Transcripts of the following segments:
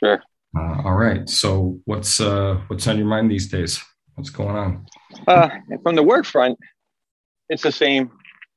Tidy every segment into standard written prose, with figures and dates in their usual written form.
Sure. All right. So what's on your mind these days? What's going on? Uh, from the work front, it's the same.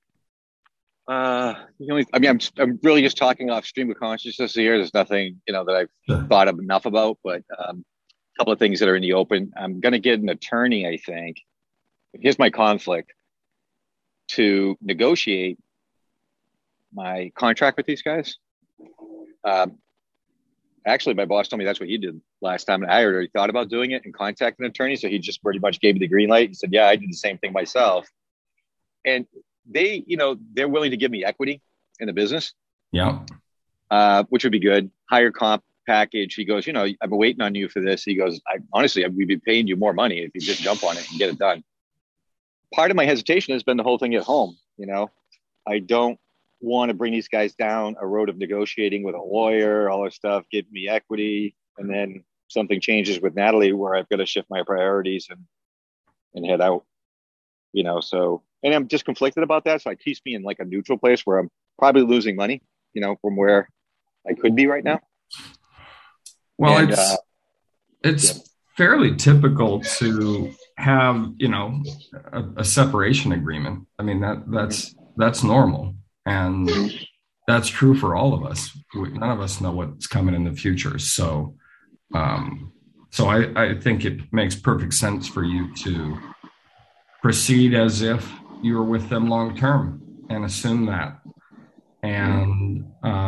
I'm really just talking off stream of consciousness here. There's nothing, that I've Sure. thought of enough about, but a couple of things that are in the open. I'm going to get an attorney, I think. Here's my conflict to negotiate my contract with these guys. Um, Actually, my boss told me that's what he did last time. And I had already thought about doing it and contacted an attorney. So he just pretty much gave me the green light. He said, yeah, I did the same thing myself. And they're willing to give me equity in the business, Yeah. which would be good. Higher comp package. He goes, I've been waiting on you for this. He goes, honestly, we'd be paying you more money if you just jump on it and get it done. Part of my hesitation has been the whole thing at home. I don't want to bring these guys down a road of negotiating with a lawyer, all this stuff, give me equity, and then something changes with Natalie where I've got to shift my priorities and head out. So and I'm just conflicted about that. So it keeps me in like a neutral place where I'm probably losing money, from where I could be right now. Well, And yeah, it's fairly typical to have, a separation agreement. I mean, that's normal. And that's true for all of us. None of us know what's coming in the future. So I think it makes perfect sense for you to proceed as if you were with them long term and assume that. And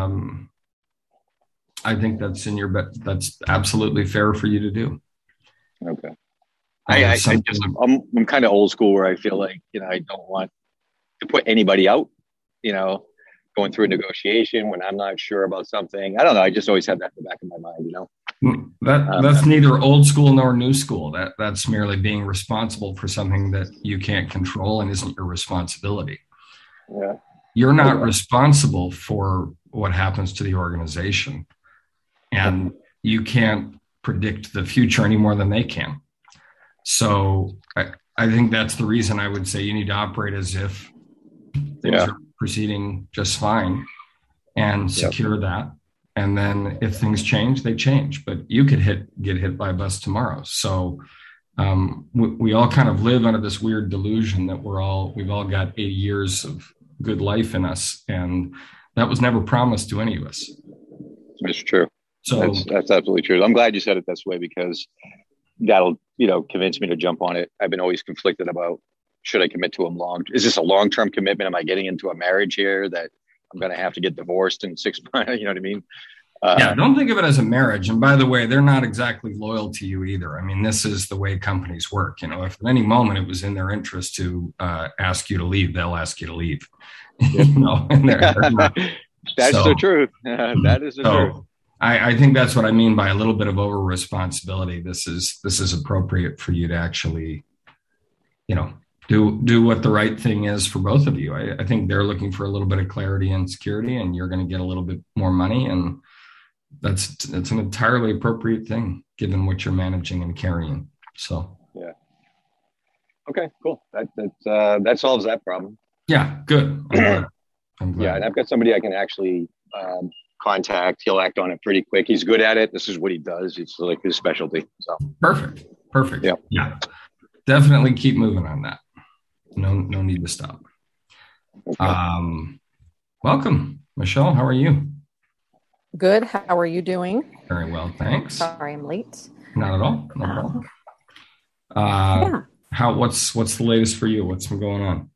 I think that's absolutely fair for you to do. okay. And if I'm kind of old school where I feel like, I don't want to put anybody out, you know, going through a negotiation when I'm not sure about something. I don't know. I just always have that in the back of my mind. that's neither old school nor new school. That's merely being responsible for something that you can't control and isn't your responsibility. Yeah. You're not Okay. responsible for what happens to the organization, and you can't predict the future any more than they can. So I think that's the reason I would say you need to operate as if things Yeah. are proceeding just fine and Yep. secure that. And then if things change, they change. But you could get hit by a bus tomorrow. So we all kind of live under this weird delusion that we've all got 80 years of good life in us, and that was never promised to any of us. It's true. So That's absolutely true. I'm glad you said it this way because that'll, convince me to jump on it. I've been always conflicted about should I commit to a is this a long-term commitment? Am I getting into a marriage here that I'm going to have to get divorced in 6 months? You know what I mean? yeah, don't think of it as a marriage. And by the way, they're not exactly loyal to you either. I mean, this is the way companies work. If at any moment it was in their interest to ask you to leave, they'll ask you to leave. And they're not. That's So, the truth. That is the truth. so I think that's what I mean by a little bit of over responsibility. This is appropriate for you to actually, do what the right thing is for both of you. I think they're looking for a little bit of clarity and security, and you're going to get a little bit more money, and that's an entirely appropriate thing given what you're managing and carrying. So Yeah. Okay, cool. That solves that problem. yeah, good. I'm Yeah, glad. and I've got somebody I can actually contact. He'll act on it pretty quick. He's good at it. This is what he does. It's like his specialty. So Perfect. yeah. Yeah, definitely keep moving on that. No need to stop. Okay. Welcome, Michelle. How are you? Good. How are you doing? Very well, thanks. Sorry, I'm late. Not at all. Not at all. Yeah. What's the latest for you? What's been going on?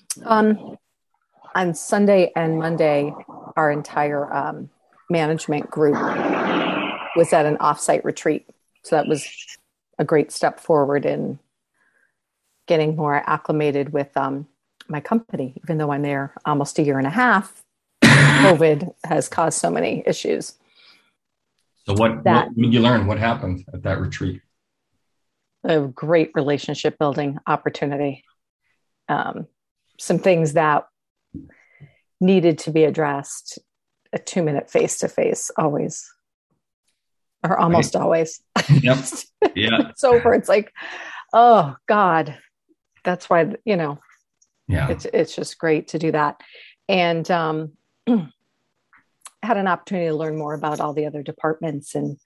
On Sunday and Monday, our entire management group was at an offsite retreat. So that was a great step forward in getting more acclimated with my company, even though I'm there almost a year and a half. COVID has caused so many issues. So what did you learn? What happened at that retreat? A great relationship building opportunity. Some things that needed to be addressed. A 2-minute face-to-face always, or almost Right. always. Yep. Yeah. It's over. It's like, oh God, that's why, Yeah. it's just great to do that. And had an opportunity to learn more about all the other departments, and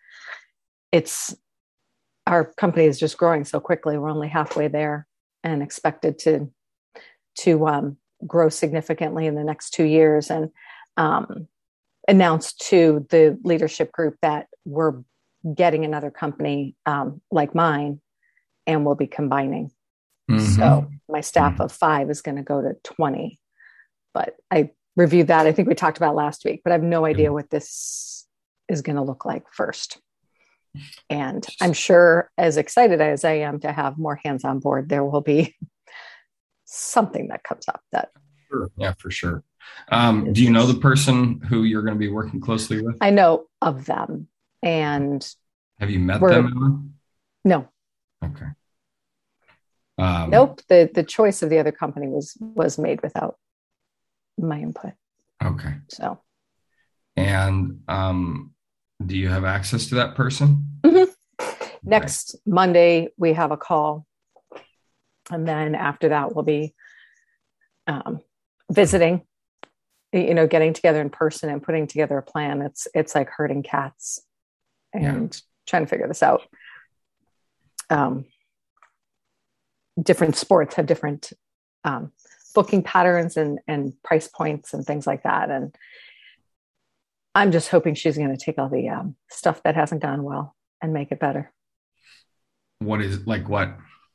our company is just growing so quickly. We're only halfway there and expected to grow significantly in the next 2 years, and announced to the leadership group that we're getting another company like mine, and we'll be combining. Mm-hmm. So my staff of 5 is going to go to 20, but I reviewed that. I think we talked about last week, but I have no idea what this is going to look like first. And I'm sure, as excited as I am to have more hands on board, there will be something that comes up that. Sure. Yeah, for sure. Do you know the person who you're going to be working closely with? I know of them. And have you met them, Emma? No. Okay. Nope. The choice of the other company was made without my input. Okay. So. And do you have access to that person? Mm-hmm. Next Monday, we have a call. And then after that, we'll be visiting, getting together in person and putting together a plan. It's like herding cats and trying to figure this out. Different sports have different booking patterns and price points and things like that. And I'm just hoping she's going to take all the stuff that hasn't gone well and make it better. What is like what?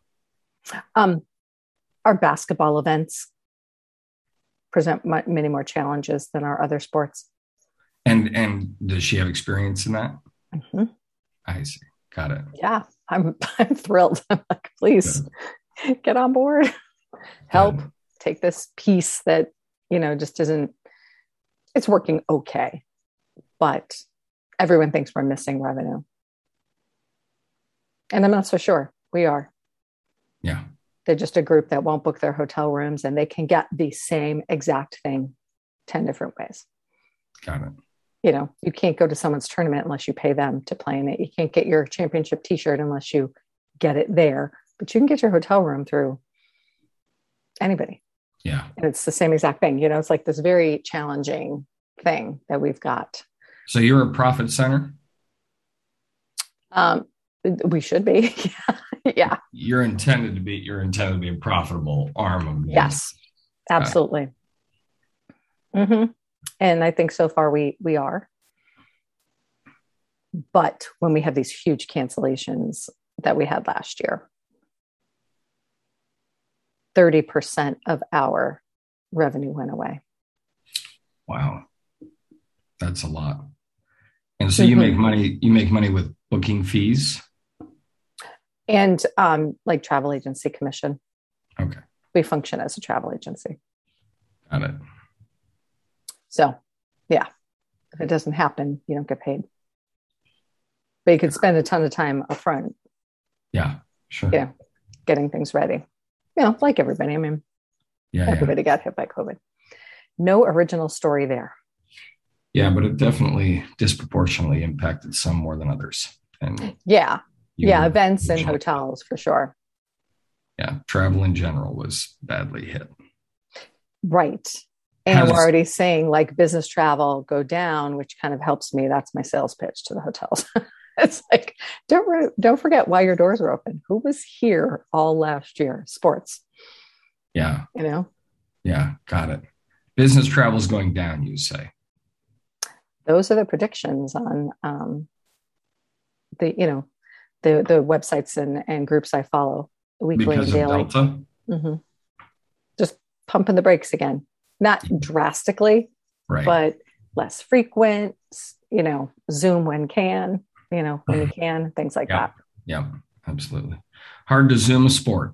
Our basketball events present many more challenges than our other sports. And does she have experience in that? Mm-hmm. I see. Got it. Yeah, I'm thrilled. I'm like, please get on board, help take this piece that, just isn't, it's working okay, but everyone thinks we're missing revenue. And I'm not so sure we are. Yeah. They're just a group that won't book their hotel rooms, and they can get the same exact thing 10 different ways. Got it. You can't go to someone's tournament unless you pay them to play in it. You can't get your championship t-shirt unless you get it there, but you can get your hotel room through anybody. Yeah. And it's the same exact thing. It's like this very challenging thing that we've got. So you're a profit center? We should be. Yeah. You're intended to be a profitable arm of business. Yes, absolutely. Mm-hmm. And I think so far we are. But when we have these huge cancellations that we had last year, 30% of our revenue went away. Wow. That's a lot. And so you make money with booking fees? And like travel agency commission. Okay. We function as a travel agency. Got it. So, yeah, if it doesn't happen, you don't get paid. But you could spend a ton of time up front. Yeah, sure. Getting things ready. Like everybody. I mean, everybody got hit by COVID. No original story there. Yeah, but it definitely disproportionately impacted some more than others. And events and hotels for sure. Yeah, travel in general was badly hit. Right. And we're already saying like business travel go down, which kind of helps me. That's my sales pitch to the hotels. It's like, don't forget why your doors are open. Who was here all last year? Sports. Yeah. Yeah, got it. Business travel is going down, you say. Those are the predictions on the websites and groups I follow weekly because and daily. Of Delta? Mm-hmm. Just pumping the brakes again. Not drastically, but less frequent, Zoom when can, when you can, things like that. Yeah, absolutely. Hard to Zoom a sport.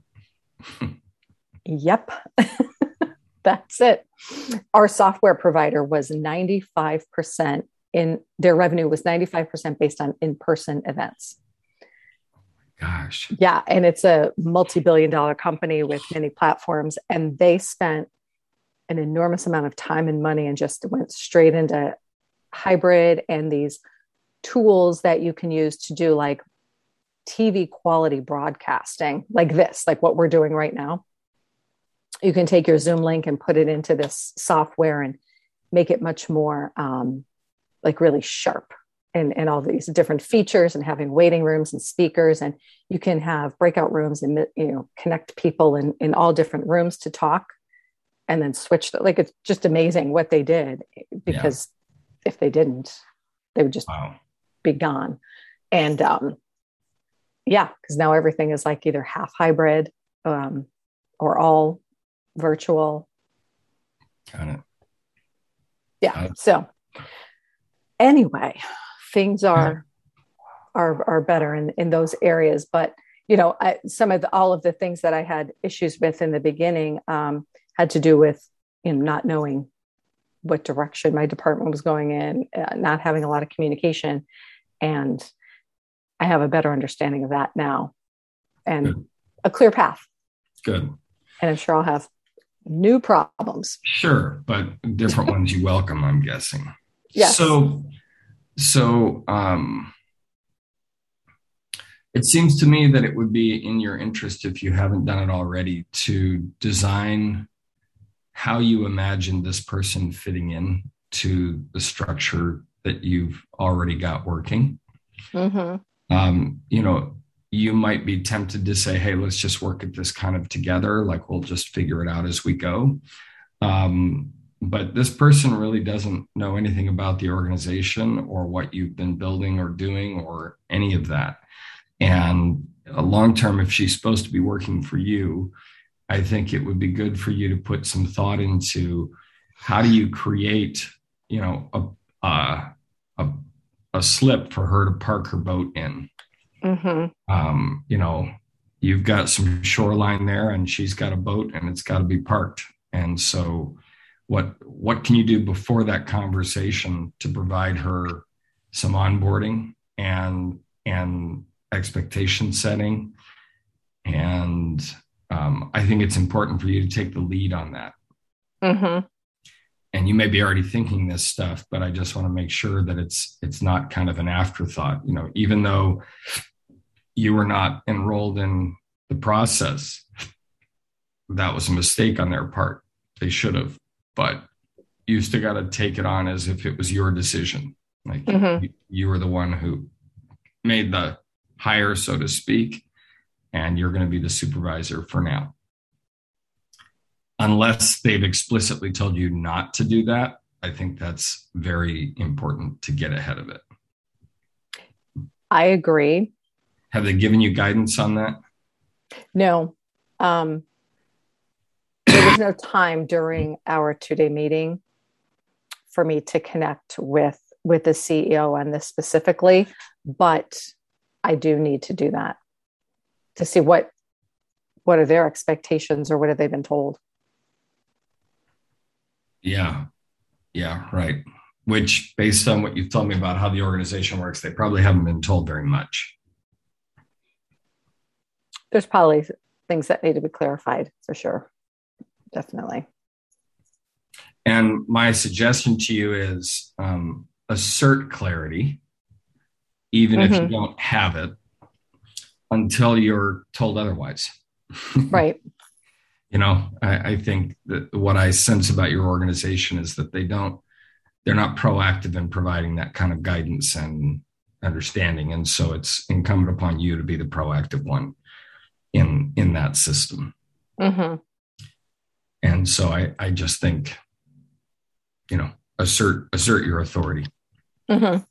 Yep. That's it. Our software provider was 95% their revenue was 95% based on in-person events. Gosh. Yeah. And it's a multi-billion-dollar company with many platforms, and they spent an enormous amount of time and money and just went straight into hybrid and these tools that you can use to do like TV quality broadcasting like this, like what we're doing right now. You can take your Zoom link and put it into this software and make it much more like really sharp and all these different features and having waiting rooms and speakers, and you can have breakout rooms and, connect people in all different rooms to talk and then switch. Like, it's just amazing what they did, because if they didn't, they would just be gone. And because now everything is like either half hybrid or all virtual. Got it. Yeah. So anyway, things are better in those areas. But, all of the things that I had issues with in the beginning had to do with, not knowing what direction my department was going in, not having a lot of communication. And I have a better understanding of that now and a clear path. Good. And I'm sure I'll have new problems. Sure, but different ones you welcome, I'm guessing. Yes. So it seems to me that it would be in your interest, if you haven't done it already, to design how you imagine this person fitting in to the structure that you've already got working. Mm-hmm. You might be tempted to say, hey, let's just work at this kind of together. Like, we'll just figure it out as we go. But this person really doesn't know anything about the organization or what you've been building or doing or any of that. And long term, if she's supposed to be working for you, I think it would be good for you to put some thought into how do you create, a slip for her to park her boat in. Mm-hmm. You've got some shoreline there, and she's got a boat, and it's got to be parked. And so what can you do before that conversation to provide her some onboarding and expectation setting? And I think it's important for you to take the lead on that. Mm-hmm. And you may be already thinking this stuff, but I just want to make sure that it's not kind of an afterthought. Even though you were not enrolled in the process, that was a mistake on their part. They should have, but you still got to take it on as if it was your decision. Like, mm-hmm. you were the one who made the hire, so to speak, and you're going to be the supervisor for now. Unless they've explicitly told you not to do that, I think that's very important to get ahead of it. I agree. Have they given you guidance on that? No. There was no time during our 2-day meeting for me to connect with the CEO on this specifically, but I do need to do that to see what are their expectations or what have they been told. Yeah, right. Which, based on what you've told me about how the organization works, they probably haven't been told very much. There's probably things that need to be clarified for sure. Definitely. And my suggestion to you is assert clarity, even mm-hmm. if you don't have it, until you're told otherwise. Right. I think that what I sense about your organization is that they're not proactive in providing that kind of guidance and understanding. And so it's incumbent upon you to be the proactive one in that system. Mm-hmm. And so I just think, assert your authority. Mm-hmm.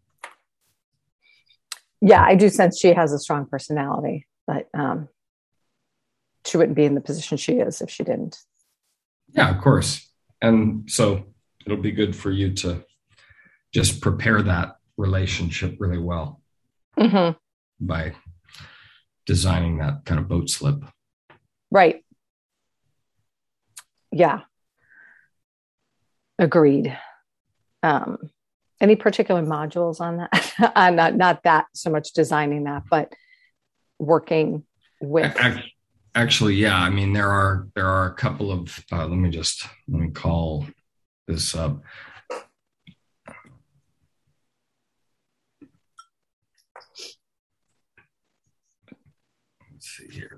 Yeah, I do sense she has a strong personality, but she wouldn't be in the position she is if she didn't. Yeah, of course. And so it'll be good for you to just prepare that relationship really well mm-hmm. by designing that kind of boat slip. Right. Yeah. Agreed. Any particular modules on that? Not that so much designing that, but working with. Actually, yeah. I mean, there are a couple of. Let me call this up. Let's see here.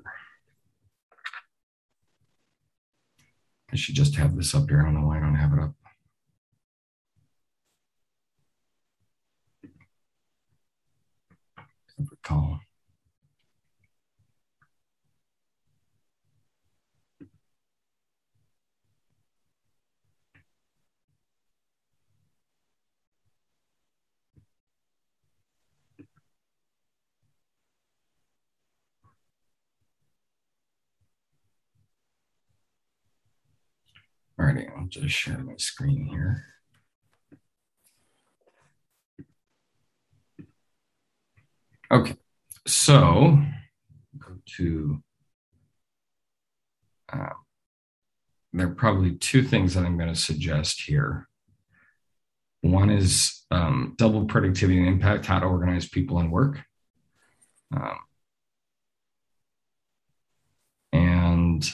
I should just have this up here. I don't know why I don't have it up. All righty, I'll just share my screen here. Okay, so go to, there are probably two things that I'm going to suggest here. One is double productivity and impact, how to organize people and work. And,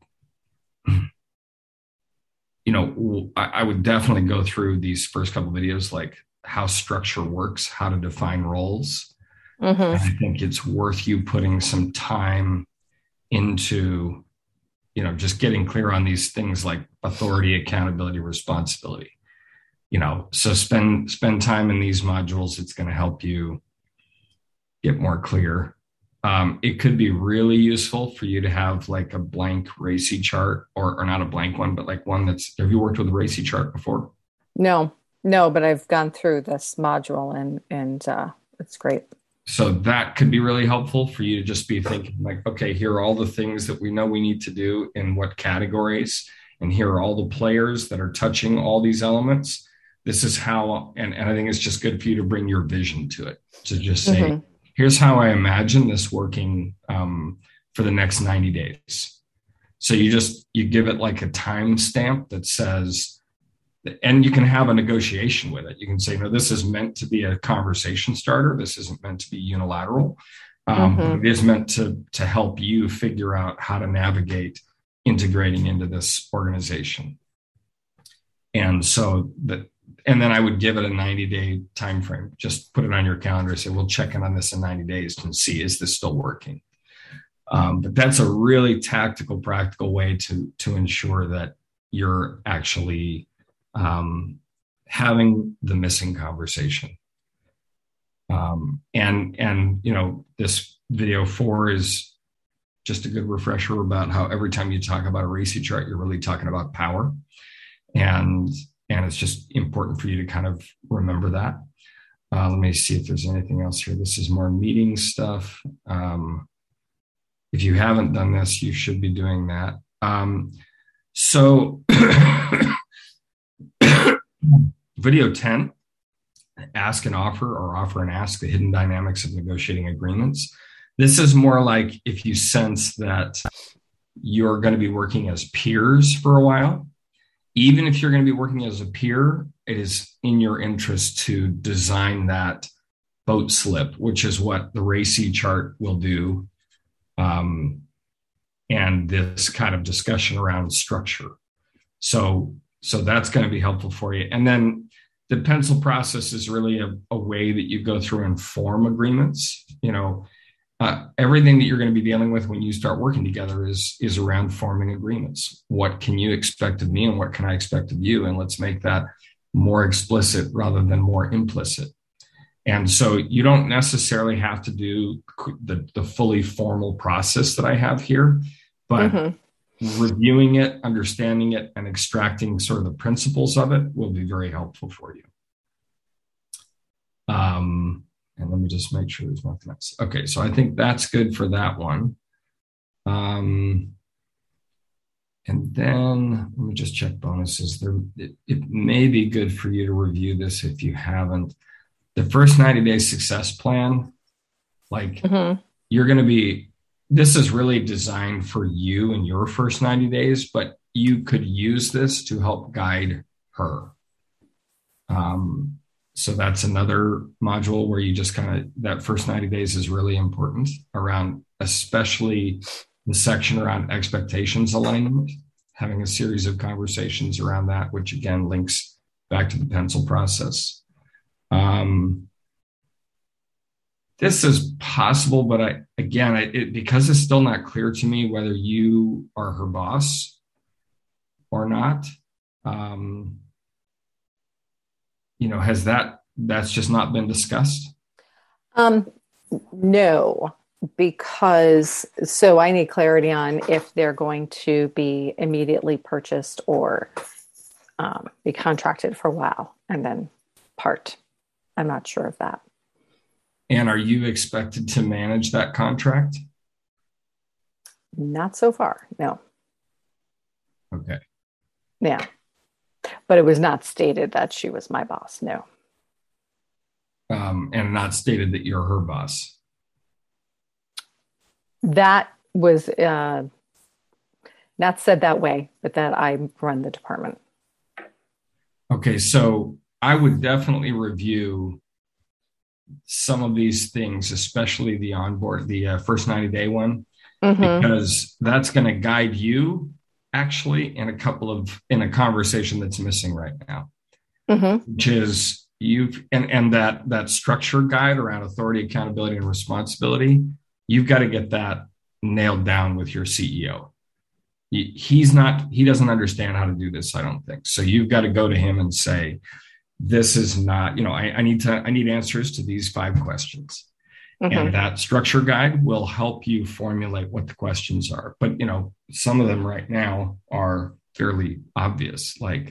you know, I would definitely go through these first couple of videos, like how structure works, how to define roles. Mm-hmm. And I think it's worth you putting some time into, you know, just getting clear on these things like authority, accountability, responsibility. You know, so spend time in these modules. It's going to help you get more clear. It could be really useful for you to have like a blank RACI chart, or not a blank one, but like one that's, have you worked with a RACI chart before? No, but I've gone through this module and it's great. So that could be really helpful for you to just be thinking like, okay, here are all the things that we know we need to do in what categories, and here are all the players that are touching all these elements. This is how, and I think it's just good for you to bring your vision to it, to just say, mm-hmm. Here's how I imagine this working for the next 90 days. So you give it like a time stamp that says, and you can have a negotiation with it. You can say, no, this is meant to be a conversation starter. This isn't meant to be unilateral. Mm-hmm. It is meant to help you figure out how to navigate integrating into this organization. And so and then I would give it a 90-day time frame. Just put it on your calendar and say, we'll check in on this in 90 days and see, is this still working? But that's a really tactical, practical way to ensure that you're actually having the missing conversation. And you know, this video 4 is just a good refresher about how every time you talk about a RACI chart, you're really talking about power. And it's just important for you to kind of remember that. Let me see if there's anything else here. This is more meeting stuff. If you haven't done this, you should be doing that. So video 10, ask and offer, or offer and ask, the hidden dynamics of negotiating agreements. This is more like if you sense that you're going to be working as peers for a while. Even if you're going to be working as a peer, it is in your interest to design that boat slip, which is what the RACI chart will do. And this kind of discussion around structure. So that's going to be helpful for you. And then the pencil process is really a way that you go through and form agreements. You know, everything that you're going to be dealing with when you start working together is around forming agreements. What can you expect of me and what can I expect of you? And let's make that more explicit rather than more implicit. And so you don't necessarily have to do the fully formal process that I have here, but mm-hmm. reviewing it, understanding it, and extracting sort of the principles of it will be very helpful for you. And let me just make sure there's nothing else. Okay, so I think that's good for that one. And then let me just check bonuses. It may be good for you to review this if you haven't. The first 90-day success plan, like mm-hmm. you're going to be, this is really designed for you in your first 90 days, but you could use this to help guide her. So that's another module where you just kind of, that first 90 days is really important around, especially the section around expectations alignment, having a series of conversations around that, which again links back to the pencil process. This is possible, but because it's still not clear to me whether you are her boss or not, you know, that's just not been discussed? No, because so I need clarity on if they're going to be immediately purchased or be contracted for a while and then part. I'm not sure of that. And are you expected to manage that contract? Not so far, no. Okay. Yeah. But it was not stated that she was my boss. No. And not stated that you're her boss. That was not said that way, but that I run the department. Okay, so I would definitely review some of these things, especially the onboard, the first 90-day one, because that's going to guide you actually in a conversation that's missing right now, which is and that structure guide around authority, accountability, and responsibility. You've got to get that nailed down with your CEO. He doesn't understand how to do this, I don't think. So you've got to go to him and say, this is not, I need answers to these 5 questions. And that structure guide will help you formulate what the questions are. But, some of them right now are fairly obvious. Like,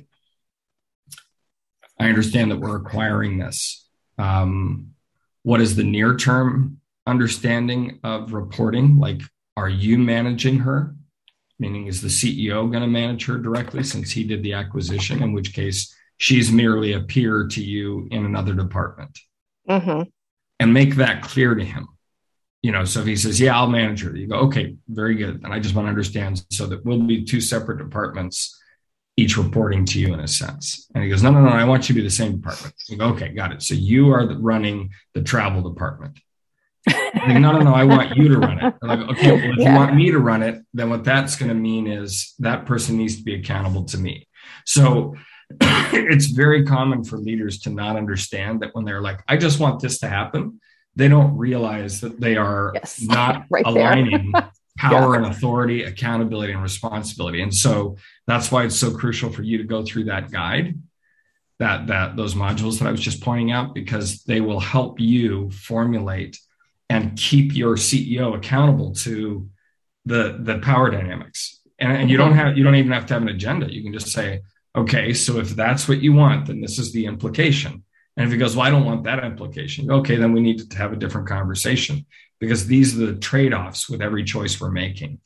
I understand that we're acquiring this. What is the near-term understanding of reporting? Like, are you managing her? Meaning, is the CEO going to manage her directly since he did the acquisition, in which case she's merely a peer to you in another department? And make that clear to him. So if he says, yeah, I'll manage her, you go, okay, very good. And I just want to understand so that we'll be 2 separate departments, each reporting to you in a sense. And he goes, no, I want you to be the same department. You go, okay, got it. So you are running the travel department. Like, no, I want you to run it. They're like, okay, well, if you want me to run it, then what that's going to mean is that person needs to be accountable to me. So it's very common for leaders to not understand that when they're like, I just want this to happen, they don't realize that they are not aligning power and authority, accountability, and responsibility. And so that's why it's so crucial for you to go through that guide, that those modules that I was just pointing out, because they will help you formulate and keep your CEO accountable to the power dynamics. And you don't even have to have an agenda. You can just say, okay, so if that's what you want, then this is the implication. And if he goes, well, I don't want that implication. Okay, then we need to have a different conversation, because these are the trade-offs with every choice we're making.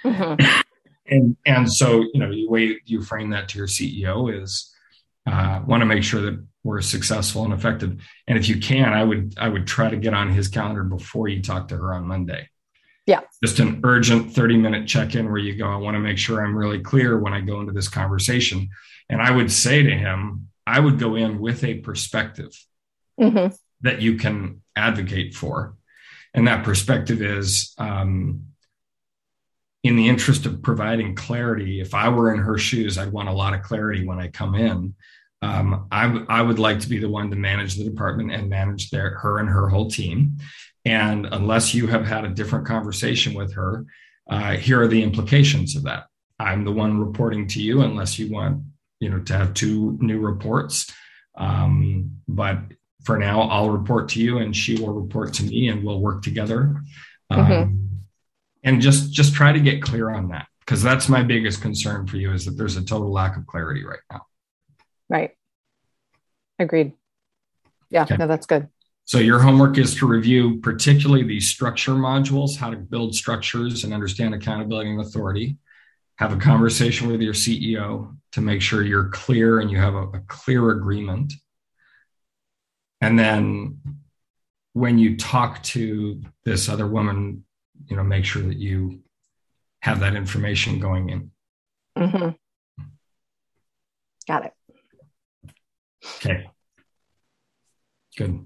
And so, the way you frame that to your CEO is want to make sure that we're successful and effective. And if you can, I would try to get on his calendar before you talk to her on Monday. Yeah. Just an urgent 30-minute check-in where you go, I want to make sure I'm really clear when I go into this conversation. And I would say to him, I would go in with a perspective that you can advocate for. And that perspective is, in the interest of providing clarity, if I were in her shoes, I'd want a lot of clarity when I come in. I would like to be the one to manage the department and manage her and her whole team. And unless you have had a different conversation with her, here are the implications of that. I'm the one reporting to you unless you want, to have 2 new reports. But for now, I'll report to you and she will report to me and we'll work together. And just try to get clear on that, because that's my biggest concern for you, is that there's a total lack of clarity right now. Right. Agreed. Yeah, okay. No, that's good. So your homework is to review particularly the structure modules, how to build structures and understand accountability and authority. Have a conversation with your CEO to make sure you're clear and you have a clear agreement. And then when you talk to this other woman, make sure that you have that information going in. Got it. Okay. Good.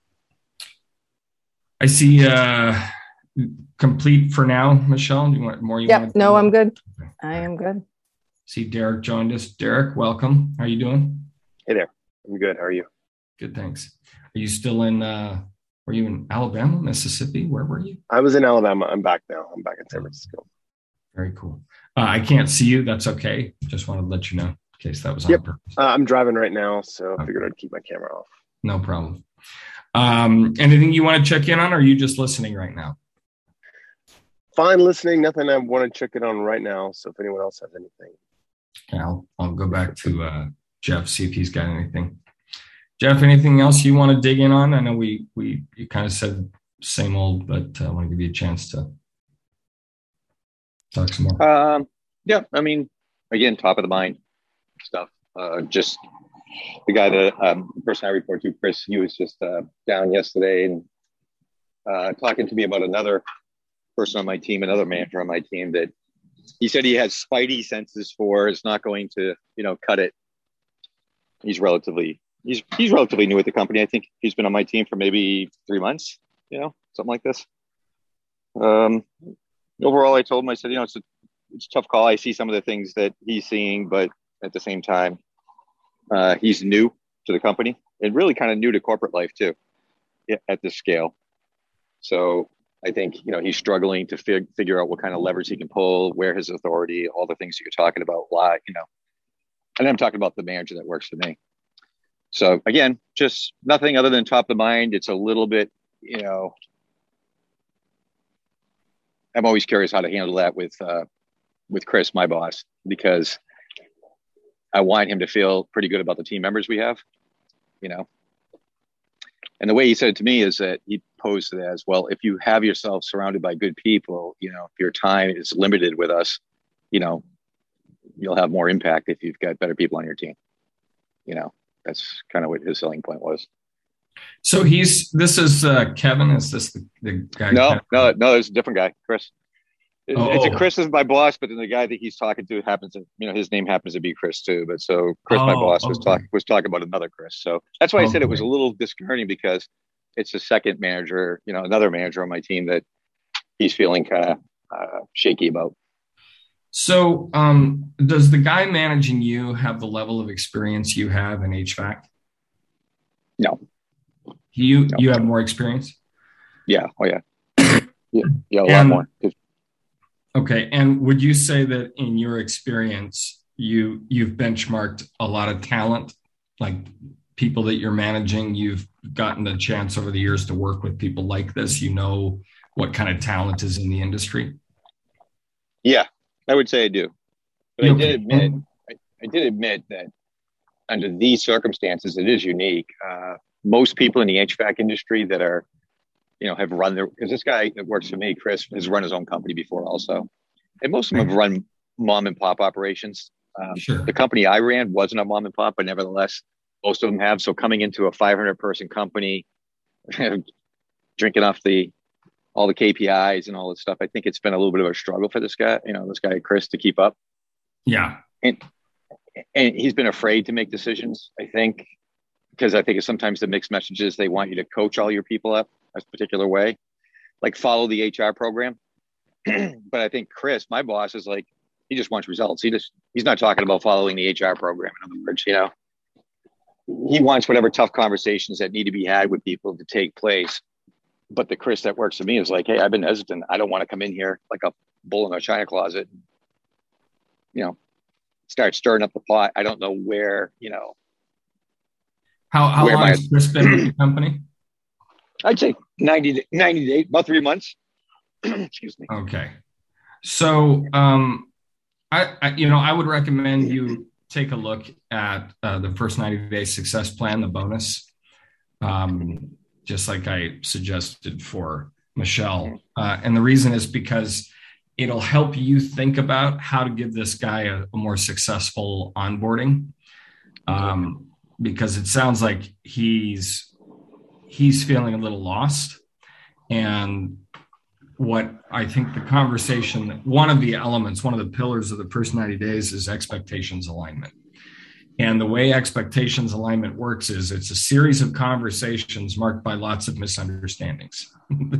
I see complete for now, Michelle. Do you want more? No, I'm good. Okay. I am good. See Derek joined us. Derek, welcome. How are you doing? Hey there. I'm good. How are you? Good, thanks. Are you still were you in Alabama, Mississippi? Where were you? I was in Alabama. I'm back now. I'm back in San Francisco. Very cool. I can't see you. That's okay. Just wanted to let you know in case that was on purpose. I'm driving right now, so I figured I'd keep my camera off. No problem. Anything you want to check in on, or are you just listening right now? Fine listening. Nothing I want to check in on right now. So if anyone else has anything. Okay, I'll go back to Jeff, see if he's got anything. Jeff, anything else you want to dig in on? I know you kind of said same old, but I want to give you a chance to talk some more. Yeah, I mean, again, top of the mind. stuff. Just the guy that the person I report to, Chris, he was just down yesterday and talking to me about another person on my team, another manager on my team that he said he has spidey senses for. Is not going to, cut it. He's relatively new at the company. I think he's been on my team for maybe 3 months, something like this. Overall, I told him, I said, it's a tough call. I see some of the things that he's seeing, but at the same time, he's new to the company and really kind of new to corporate life too, at this scale. So I think, he's struggling to figure out what kind of leverage he can pull, where his authority, all the things that you're talking about, why, and I'm talking about the manager that works for me. So again, just nothing other than top of mind. It's a little bit, I'm always curious how to handle that with Chris, my boss, because I want him to feel pretty good about the team members we have, And the way he said it to me is that he posed it as, well, if you have yourself surrounded by good people, if your time is limited with us, you'll have more impact if you've got better people on your team. That's kind of what his selling point was. So this is Kevin. Is this the guy? No, it's a different guy, Chris. Chris is my boss, but then the guy that he's talking to happens to, his name happens to be Chris too. But so Chris, my boss, was talking about another Chris. So that's why I said it was a little disconcerting, because it's the second manager, another manager on my team that he's feeling kind of shaky about. So does the guy managing you have the level of experience you have in HVAC? No. You have more experience? Yeah. Oh yeah. Yeah, a lot more. Okay. And would you say that in your experience, you've benchmarked a lot of talent, like people that you're managing? You've gotten a chance over the years to work with people like this. What kind of talent is in the industry? Yeah, I would say I do. But okay. I did admit that under these circumstances, it is unique. Most people in the HVAC industry that are, have run because this guy that works for me, Chris, has run his own company before also. And most of them have run mom and pop operations. Sure. The company I ran wasn't a mom and pop, but nevertheless, most of them have. So coming into a 500-person company, drinking off all the KPIs and all this stuff, I think it's been a little bit of a struggle for this guy, Chris, to keep up. Yeah. And he's been afraid to make decisions, I think, because I think it's sometimes the mixed messages, they want you to coach all your people up a particular way, like follow the HR program. But I think Chris, my boss, is like, he just wants results. He's not talking about following the HR program. In other words, he wants whatever tough conversations that need to be had with people to take place. But the Chris that works for me is like, hey, I've been hesitant. I don't want to come in here like a bull in a china closet, start stirring up the pot. I don't know where, How long has Chris been with the company? I'd say 90 days, about 3 months. Excuse me. Okay. So I would recommend you take a look at the first 90-day success plan, the bonus, just like I suggested for Michelle. And the reason is because it'll help you think about how to give this guy a more successful onboarding. Because it sounds like he's feeling a little lost. And what I think the conversation, one of the pillars of the first 90 days is expectations alignment. And the way expectations alignment works is it's a series of conversations marked by lots of misunderstandings.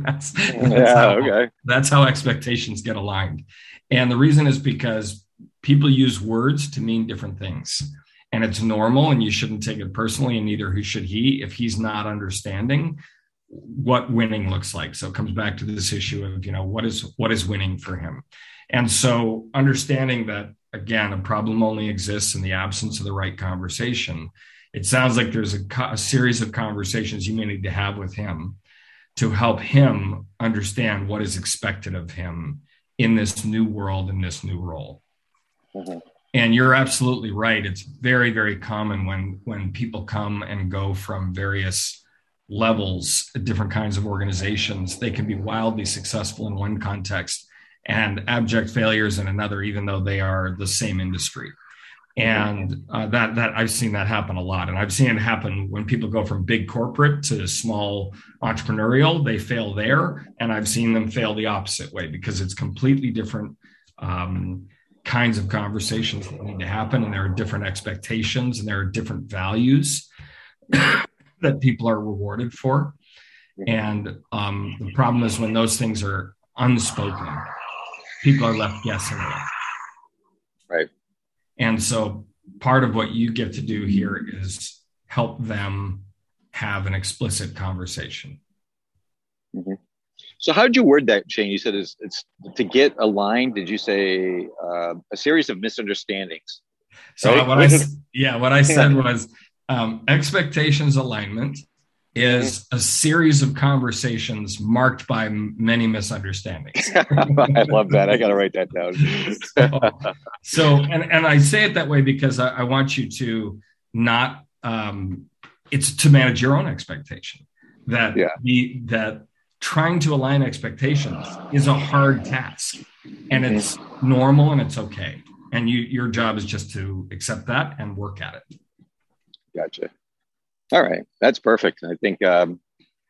That's how expectations get aligned. And the reason is because people use words to mean different things. And it's normal, and you shouldn't take it personally, and neither should he if he's not understanding what winning looks like. So it comes back to this issue of, what is winning for him. And so understanding that, again, a problem only exists in the absence of the right conversation. It sounds like there's a series of conversations you may need to have with him to help him understand what is expected of him in this new world, in this new role. Mm-hmm. And you're absolutely right. It's very, very common when people come and go from various levels, different kinds of organizations. They can be wildly successful in one context and abject failures in another, even though they are the same industry. And that I've seen that happen a lot. And I've seen it happen when people go from big corporate to small entrepreneurial, they fail there. And I've seen them fail the opposite way because it's completely different kinds of conversations that need to happen. And there are different expectations and there are different values that people are rewarded for. And the problem is when those things are unspoken, people are left guessing a lot. Right. And so part of what you get to do here is help them have an explicit conversation. Mm-hmm. So how did you word that, Shane? You said it's to get aligned. Did you say a series of misunderstandings? So right? what I said was expectations alignment is a series of conversations marked by many misunderstandings. I love that. I got to write that down. And I say it that way because I want you to not, it's to manage your own expectation that trying to align expectations is a hard task and it's normal and it's okay. And your job is just to accept that and work at it. Gotcha. All right. That's perfect. I think, And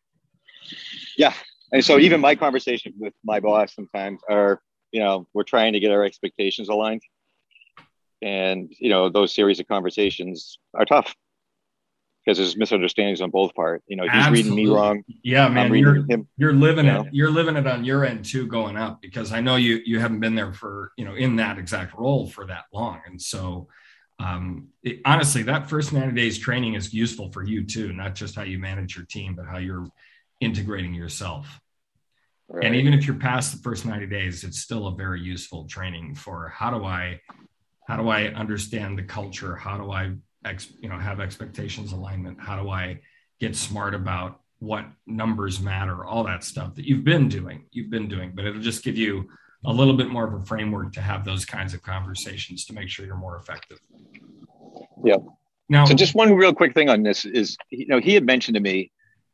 so even my conversation with my boss sometimes are, we're trying to get our expectations aligned. And, those series of conversations are tough because there's misunderstandings on both parts. He's Absolutely. Reading me wrong. Yeah, man, you're living it. You're living it on your end too, going up, because I know you haven't been there for, in that exact role for that long. And so, honestly, that first 90 days training is useful for you too, not just how you manage your team, but how you're integrating yourself. Right. And even if you're past the first 90 days, it's still a very useful training for how do I understand the culture? How do I, have expectations alignment? How do I get smart about what numbers matter? All that stuff that you've been doing, but it'll just give you a little bit more of a framework to have those kinds of conversations to make sure you're more effective. Yeah. Now, so just one real quick thing on this is, he had mentioned to me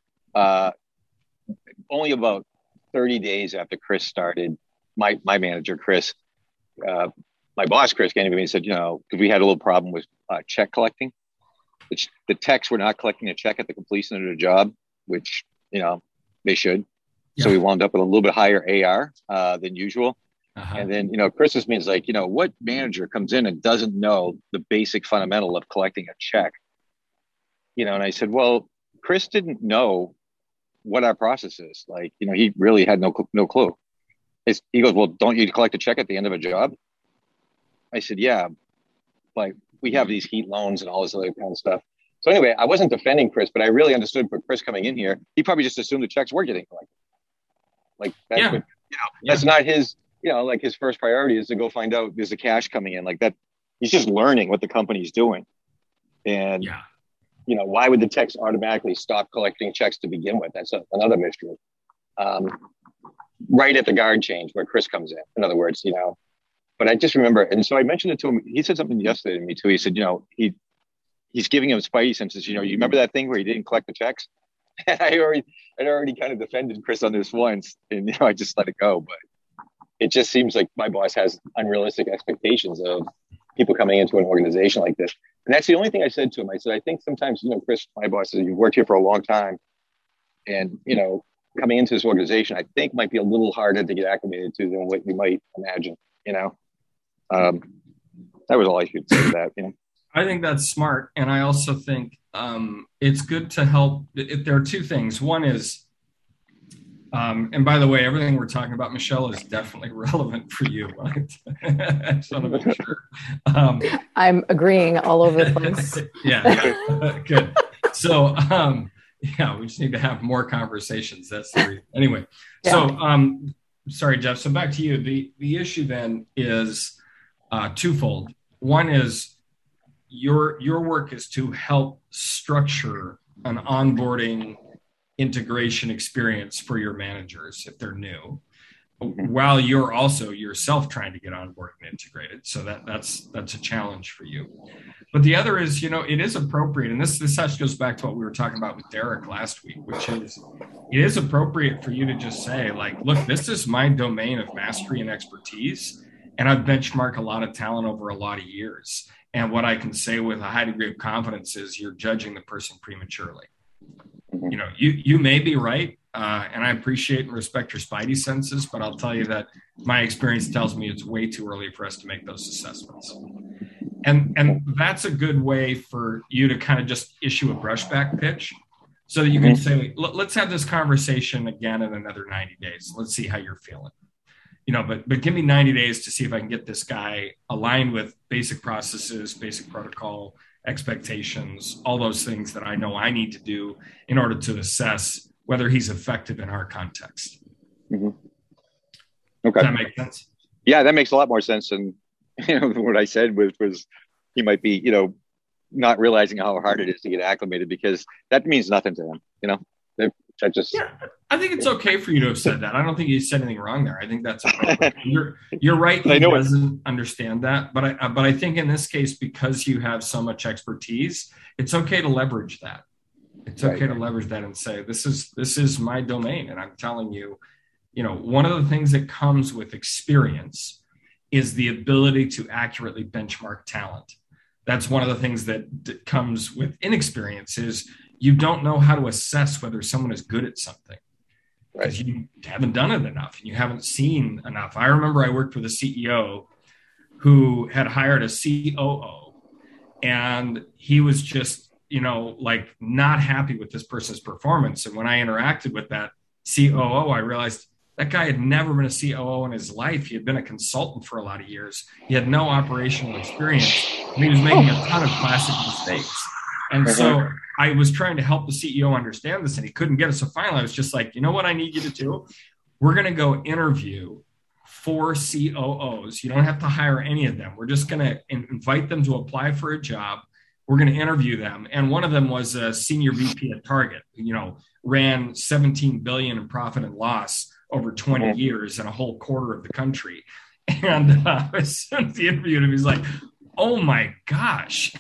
only about 30 days after Chris started, my manager, Chris, my boss, Chris, came to me and said, because we had a little problem with check collecting. The techs were not collecting a check at the completion of their job, which, they should. Yeah. So we wound up with a little bit higher AR than usual. Uh-huh. And then, Christmas means like, what manager comes in and doesn't know the basic fundamental of collecting a check? And I said, well, Chris didn't know what our process is. Like, he really had no clue. He goes, well, don't you collect a check at the end of a job? I said, yeah, but we have these heat loans and all this other kind of stuff. So anyway, I wasn't defending Chris, but I really understood for Chris coming in here. He probably just assumed the checks were getting collected. Like that's that's not his, like his first priority is to go find out there's a cash coming in like that. He's just learning what the company's doing. And, why would the techs automatically stop collecting checks to begin with? That's another mystery. Right at the guard change where Chris comes in other words, but I just remember. And so I mentioned it to him. He said something yesterday to me too. He said, he's giving him spidey senses. You remember that thing where he didn't collect the checks? I'd already kind of defended Chris on this once, and I just let it go. But it just seems like my boss has unrealistic expectations of people coming into an organization like this. And that's the only thing I said to him. I said, I think sometimes, Chris, my boss says you've worked here for a long time, and coming into this organization, I think might be a little harder to get acclimated to than what you might imagine. That was all I should say to that. I think that's smart, and I also think it's good to help. There are two things. One is, and by the way, everything we're talking about, Michelle, is definitely relevant for you. Right? I just want to make sure. I'm agreeing all over the place. Yeah, good. So, we just need to have more conversations. That's the reason. Anyway, so sorry, Jeff. So back to you. The issue then is twofold. One is your work is to help structure an onboarding integration experience for your managers if they're new, while you're also yourself trying to get onboarded and integrated. So that's a challenge for you. But the other is, it is appropriate, and this actually goes back to what we were talking about with Derek last week, which is it is appropriate for you to just say, like, look, this is my domain of mastery and expertise, And I've benchmarked a lot of talent over a lot of years. And what I can say with a high degree of confidence is you're judging the person prematurely. You know, you may be right. And I appreciate and respect your spidey senses, but I'll tell you that my experience tells me it's way too early for us to make those assessments. And that's a good way for you to kind of just issue a brushback pitch so that you can say, let's have this conversation again in another 90 days. Let's see how you're feeling. You know, but give me 90 days to see if I can get this guy aligned with basic processes, basic protocol, expectations, all those things that I know I need to do in order to assess whether he's effective in our context. Okay. Does that make sense? Yeah, that makes a lot more sense than what I said was he might be, not realizing how hard it is to get acclimated, because that means nothing to him. I think it's okay for you to have said that. I don't think you said anything wrong there. I think that's appropriate. You're right. He doesn't understand that, but I think in this case, because you have so much expertise, it's okay to leverage that. It's okay to leverage that and say, this is my domain. And I'm telling you, one of the things that comes with experience is the ability to accurately benchmark talent. That's one of the things that comes with inexperience is you don't know how to assess whether someone is good at something because you haven't done it enough and you haven't seen enough. I remember I worked with a CEO who had hired a COO, and he was just, not happy with this person's performance. And when I interacted with that COO, I realized that guy had never been a COO in his life. He had been a consultant for a lot of years. He had no operational experience, and he was making a ton of classic mistakes. And so I was trying to help the CEO understand this, and he couldn't get it. So finally, I was just like, you know what I need you to do? We're going to go interview 4 COOs. You don't have to hire any of them. We're just going to invite them to apply for a job. We're going to interview them. And one of them was a senior VP at Target, ran $17 billion in profit and loss over 20 years in a whole quarter of the country. And as soon as he interviewed him, he's like, oh my gosh,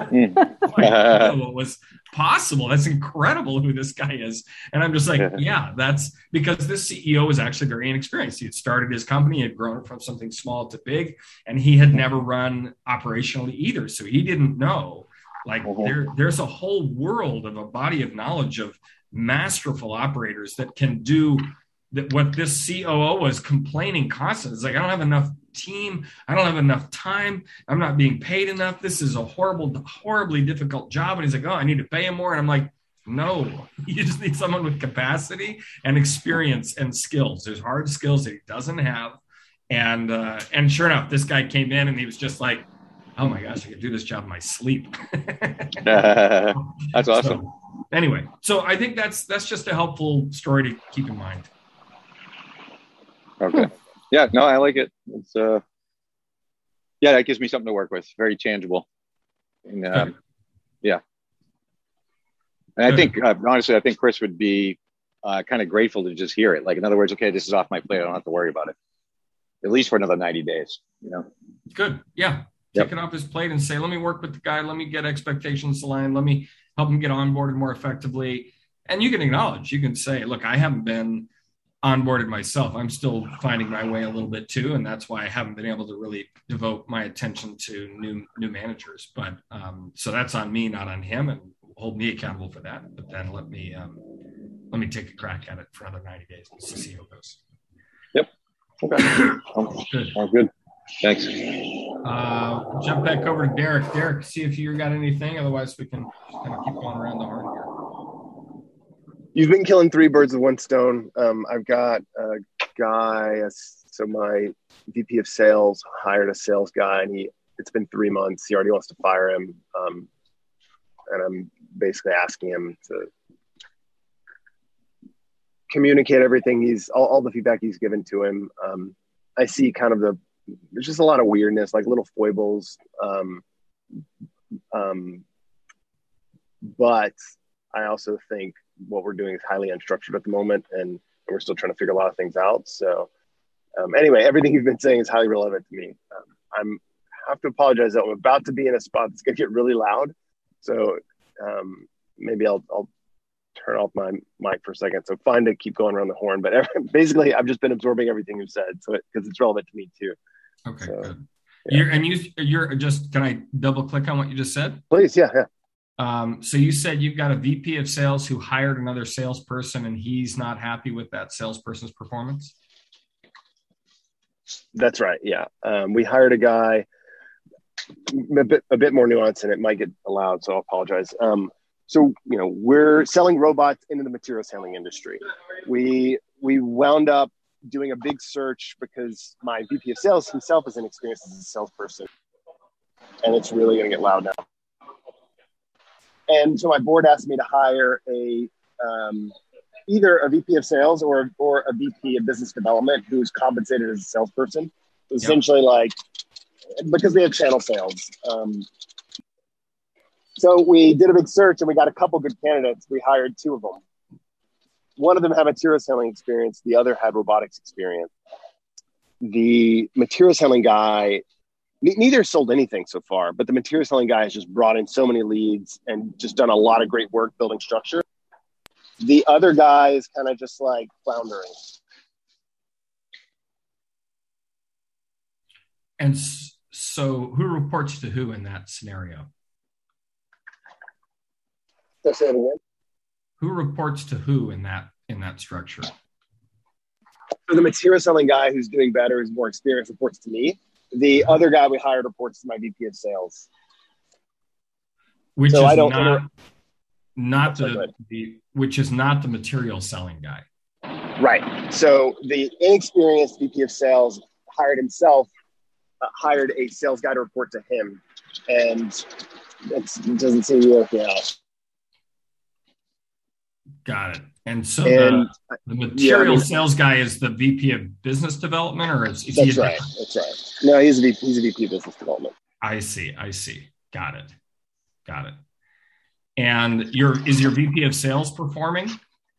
what was possible? That's incredible who this guy is. And I'm just like, yeah, that's because this CEO was actually very inexperienced. He had started his company, had grown it from something small to big, and he had never run operationally either. So he didn't know, there's a whole world of a body of knowledge of masterful operators that can do that. What this COO was complaining constantly is like, I don't have enough team. I don't have enough time. I'm not being paid enough. This is a horribly difficult job. And he's like, oh, I need to pay him more. And I'm like, no, you just need someone with capacity and experience and skills. There's hard skills that he doesn't have. And sure enough, this guy came in and he was just like, oh my gosh, I could do this job in my sleep. That's awesome. So, anyway, so I think that's just a helpful story to keep in mind. Okay. Yeah, no, I like it. It's that gives me something to work with. Very tangible. And yeah. And I think honestly, I think Chris would be kind of grateful to just hear it. Like, in other words, okay, this is off my plate. I don't have to worry about it. At least for another 90 days, Good. Yeah. Take it off his plate and say, let me work with the guy. Let me get expectations aligned. Let me help him get onboarded more effectively. And you can acknowledge, you can say, look, I haven't been onboarded myself. I'm still finding my way a little bit too. And that's why I haven't been able to really devote my attention to new managers. But so that's on me, not on him, and hold me accountable for that. But then let me take a crack at it for another 90 days and see how it goes. Yep. Okay. Good. All good. Thanks. Jump back over to Derek. Derek, see if you got anything. Otherwise, we can kind of keep going around the horn here. You've been killing 3 birds with one stone. I've got a guy, so my VP of sales hired a sales guy, and it's been 3 months. He already wants to fire him. And I'm basically asking him to communicate everything all the feedback he's given to him. I see kind of there's just a lot of weirdness, like little foibles. But I also think what we're doing is highly unstructured at the moment, and we're still trying to figure a lot of things out. So anyway, everything you've been saying is highly relevant to me. I have to apologize that I'm about to be in a spot that's going to get really loud. So maybe I'll turn off my mic for a second. So fine to keep going around the horn, but basically I've just been absorbing everything you've said. So because it's relevant to me too. Okay, So, good. yeah. You're just, can I double click on what you just said? Please, yeah. So you said you've got a VP of sales who hired another salesperson and he's not happy with that salesperson's performance? That's right. Yeah. We hired a guy, a bit more nuanced, and it might get allowed, so I apologize. So, we're selling robots into the materials handling industry. We wound up doing a big search because my VP of sales himself is inexperienced as a salesperson, and it's really going to get loud now. And so my board asked me to hire either a VP of sales or a VP of business development who's compensated as a salesperson. Essentially, because we have channel sales. So we did a big search and we got a couple good candidates. We hired two of them. One of them had materials handling experience. The other had robotics experience. The materials handling guy, neither sold anything so far, but the materials handling guy has just brought in so many leads and just done a lot of great work building structure. The other guy is kind of just like floundering. And so who reports to who in that scenario? Say it again. Who reports to who in that structure? So the material selling guy who's doing better, who's more experienced, reports to me. The other guy we hired reports to my VP of sales. Which so is I don't which is not the material selling guy. Right. So the inexperienced VP of sales hired himself, hired a sales guy to report to him, and it doesn't seem to be working out. Got it. And so the material sales guy is the VP of business development, or is That's he? Right. That's right. No, he's a VP of business development. I see. Got it. And is your VP of sales performing?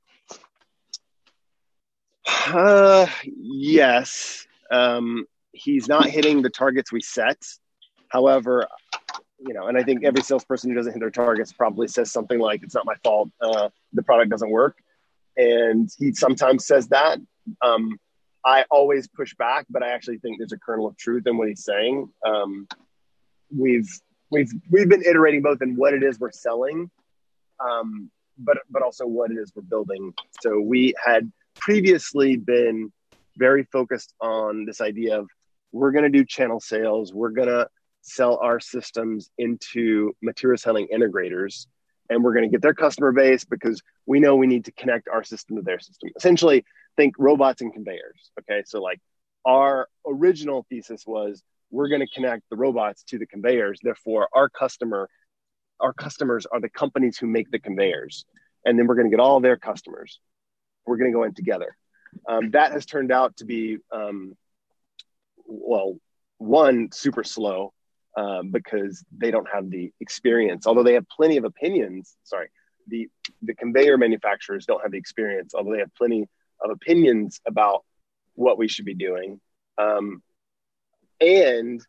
Yes. He's not hitting the targets we set. However, and I think every salesperson who doesn't hit their targets probably says something like, "It's not my fault. The product doesn't work." And he sometimes says that. I always push back, but I actually think there's a kernel of truth in what he's saying. We've been iterating both in what it is we're selling, but also what it is we're building. So we had previously been very focused on this idea of we're going to do channel sales. We're going to sell our systems into materials handling integrators, and we're going to get their customer base because we know we need to connect our system to their system. Essentially, think robots and conveyors. Okay, so like our original thesis was we're going to connect the robots to the conveyors. Therefore, our customers are the companies who make the conveyors, and then we're going to get all their customers. We're going to go in together. That has turned out to be, one, super slow. Because they don't have the experience, although they have plenty of opinions. Sorry, the conveyor manufacturers don't have the experience, although they have plenty of opinions about what we should be doing. And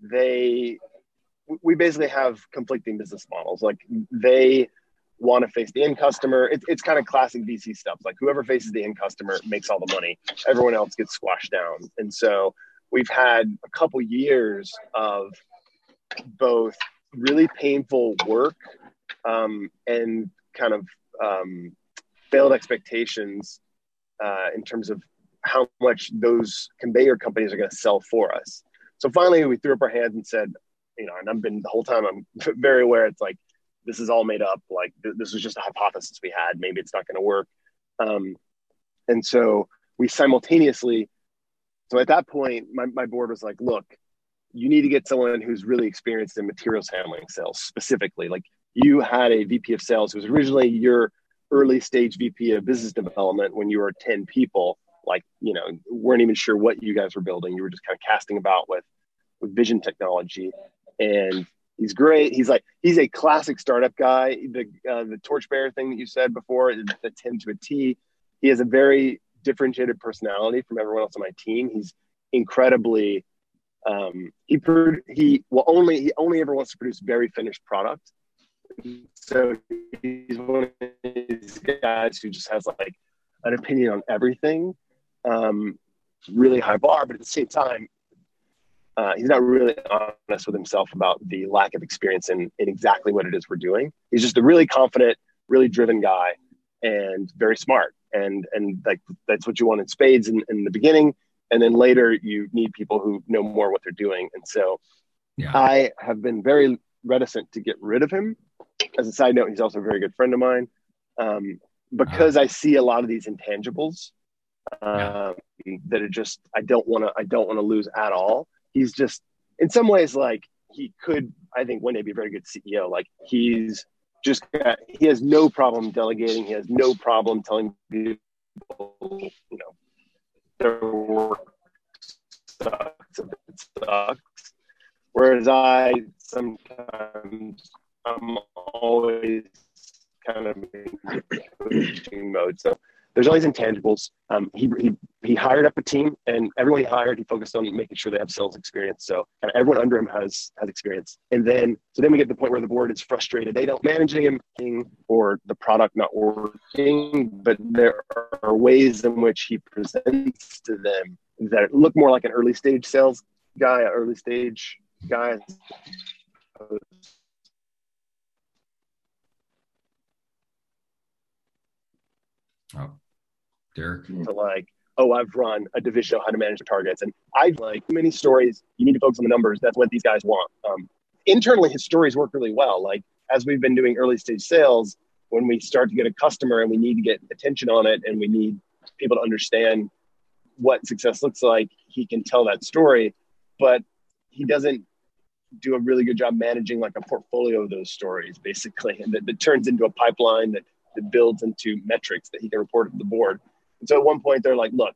we basically have conflicting business models. Like they want to face the end customer. It's kind of classic VC stuff. Like whoever faces the end customer makes all the money. Everyone else gets squashed down. And so we've had a couple years of both really painful work and kind of failed expectations in terms of how much those conveyor companies are going to sell for us. So finally, we threw up our hands and said, and I've been the whole time, I'm very aware it's like, this is all made up. Like this was just a hypothesis we had. Maybe it's not going to work. And so we simultaneously, so at that point, my board was like, look, you need to get someone who's really experienced in materials handling sales specifically. Like you had a VP of sales who was originally your early stage VP of business development when you were 10 people, like, weren't even sure what you guys were building. You were just kind of casting about with vision technology. And he's great. He's a classic startup guy. The torchbearer thing that you said before, that's him to a T. He has a very differentiated personality from everyone else on my team. He's incredibly, he only ever wants to produce very finished product. So he's one of these guys who just has like an opinion on everything. Really high bar, but at the same time, he's not really honest with himself about the lack of experience in exactly what it is we're doing. He's just a really confident, really driven guy and very smart. And like, that's what you want in spades in the beginning. And then later you need people who know more what they're doing. And so I have been very reticent to get rid of him. As a side note, he's also a very good friend of mine, because I see a lot of these intangibles that are just, I don't want to lose at all. He's just, in some ways, like, he could, I think, one day be a very good CEO. Like, he has no problem delegating. He has no problem telling people, their work sucks if it sucks. Whereas I sometimes, I'm always kind of in coaching mode. So there's all these intangibles. He hired up a team, and everyone he hired, he focused on making sure they have sales experience. So kind of everyone under him has experience. And then we get to the point where the board is frustrated. They don't manage him or the product not working, but there are ways in which he presents to them that look more like an early stage sales guy, Oh, Derek. To like, oh, I've run a division on how to manage the targets. And I've like many stories, you need to focus on the numbers. That's what these guys want. Internally, his stories work really well. Like, as we've been doing early stage sales, when we start to get a customer and we need to get attention on it and we need people to understand what success looks like, he can tell that story, but he doesn't do a really good job managing like a portfolio of those stories, basically, and that turns into a pipeline that builds into metrics that he can report to the board. And so at one point they're like, look,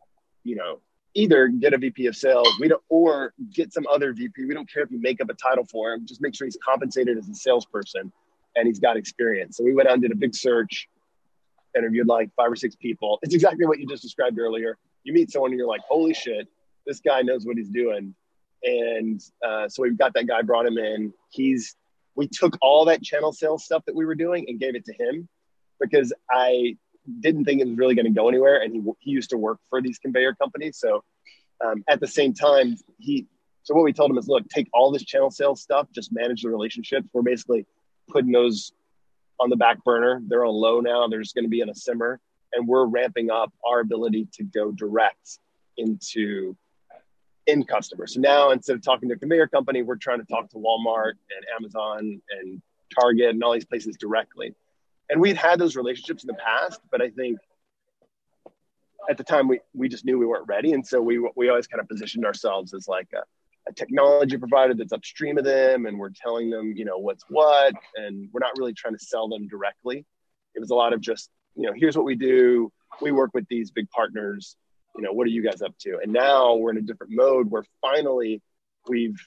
either get a VP of sales, or get some other VP. We don't care if you make up a title for him, just make sure he's compensated as a salesperson and he's got experience. So we went out and did a big search, interviewed like 5 or 6 people. It's exactly what you just described earlier. You meet someone and you're like, holy shit, this guy knows what he's doing. And so we've got that guy, brought him in. We took all that channel sales stuff that we were doing and gave it to him, because I didn't think it was really going to go anywhere. And he used to work for these conveyor companies. So at the same time, so what we told him is, look, take all this channel sales stuff, just manage the relationships. We're basically putting those on the back burner. They're on low now. They're just going to be in a simmer. And we're ramping up our ability to go direct into end customers. So now, instead of talking to a conveyor company, we're trying to talk to Walmart and Amazon and Target and all these places directly. And we'd had those relationships in the past, but I think at the time we just knew we weren't ready. And so we always kind of positioned ourselves as like a technology provider that's upstream of them. And we're telling them, what's what, and we're not really trying to sell them directly. It was a lot of just, here's what we do. We work with these big partners. What are you guys up to? And now we're in a different mode where finally we've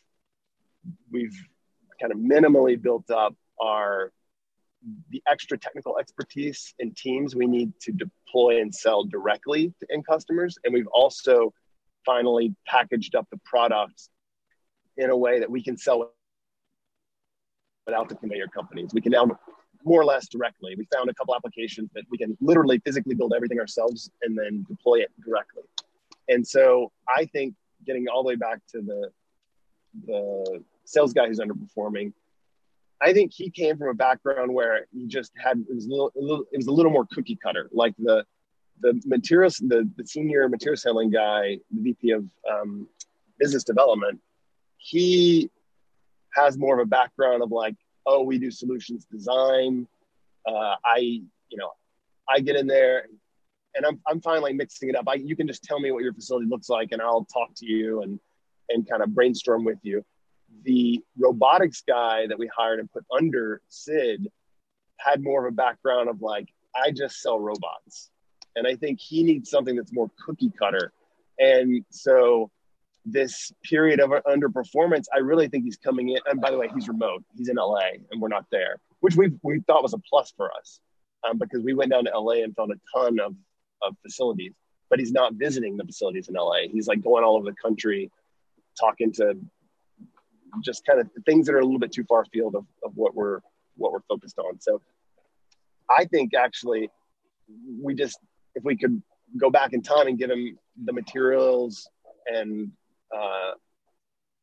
kind of minimally built up the extra technical expertise and teams we need to deploy and sell directly to end customers. And we've also finally packaged up the products in a way that we can sell without the conveyor companies. We can now more or less directly. We found a couple applications that we can literally physically build everything ourselves and then deploy it directly. And so I think getting all the way back to the sales guy who's underperforming, I think he came from a background where he just it was a little more cookie cutter. Like the materials, the senior materials handling guy, the VP of business development, he has more of a background of like, oh, we do solutions design. I get in there and I'm finally mixing it up. You can just tell me what your facility looks like and I'll talk to you and kind of brainstorm with you. The robotics guy that we hired and put under Sid had more of a background of like, I just sell robots. And I think he needs something that's more cookie cutter. And so this period of underperformance, I really think he's coming in. And by the way, he's remote. He's in LA and we're not there, which we thought was a plus for us because we went down to LA and found a ton of facilities, but he's not visiting the facilities in LA. He's like going all over the country, talking to just kind of things that are a little bit too far afield of what we're focused on. So I think actually if we could go back in time and give him the materials and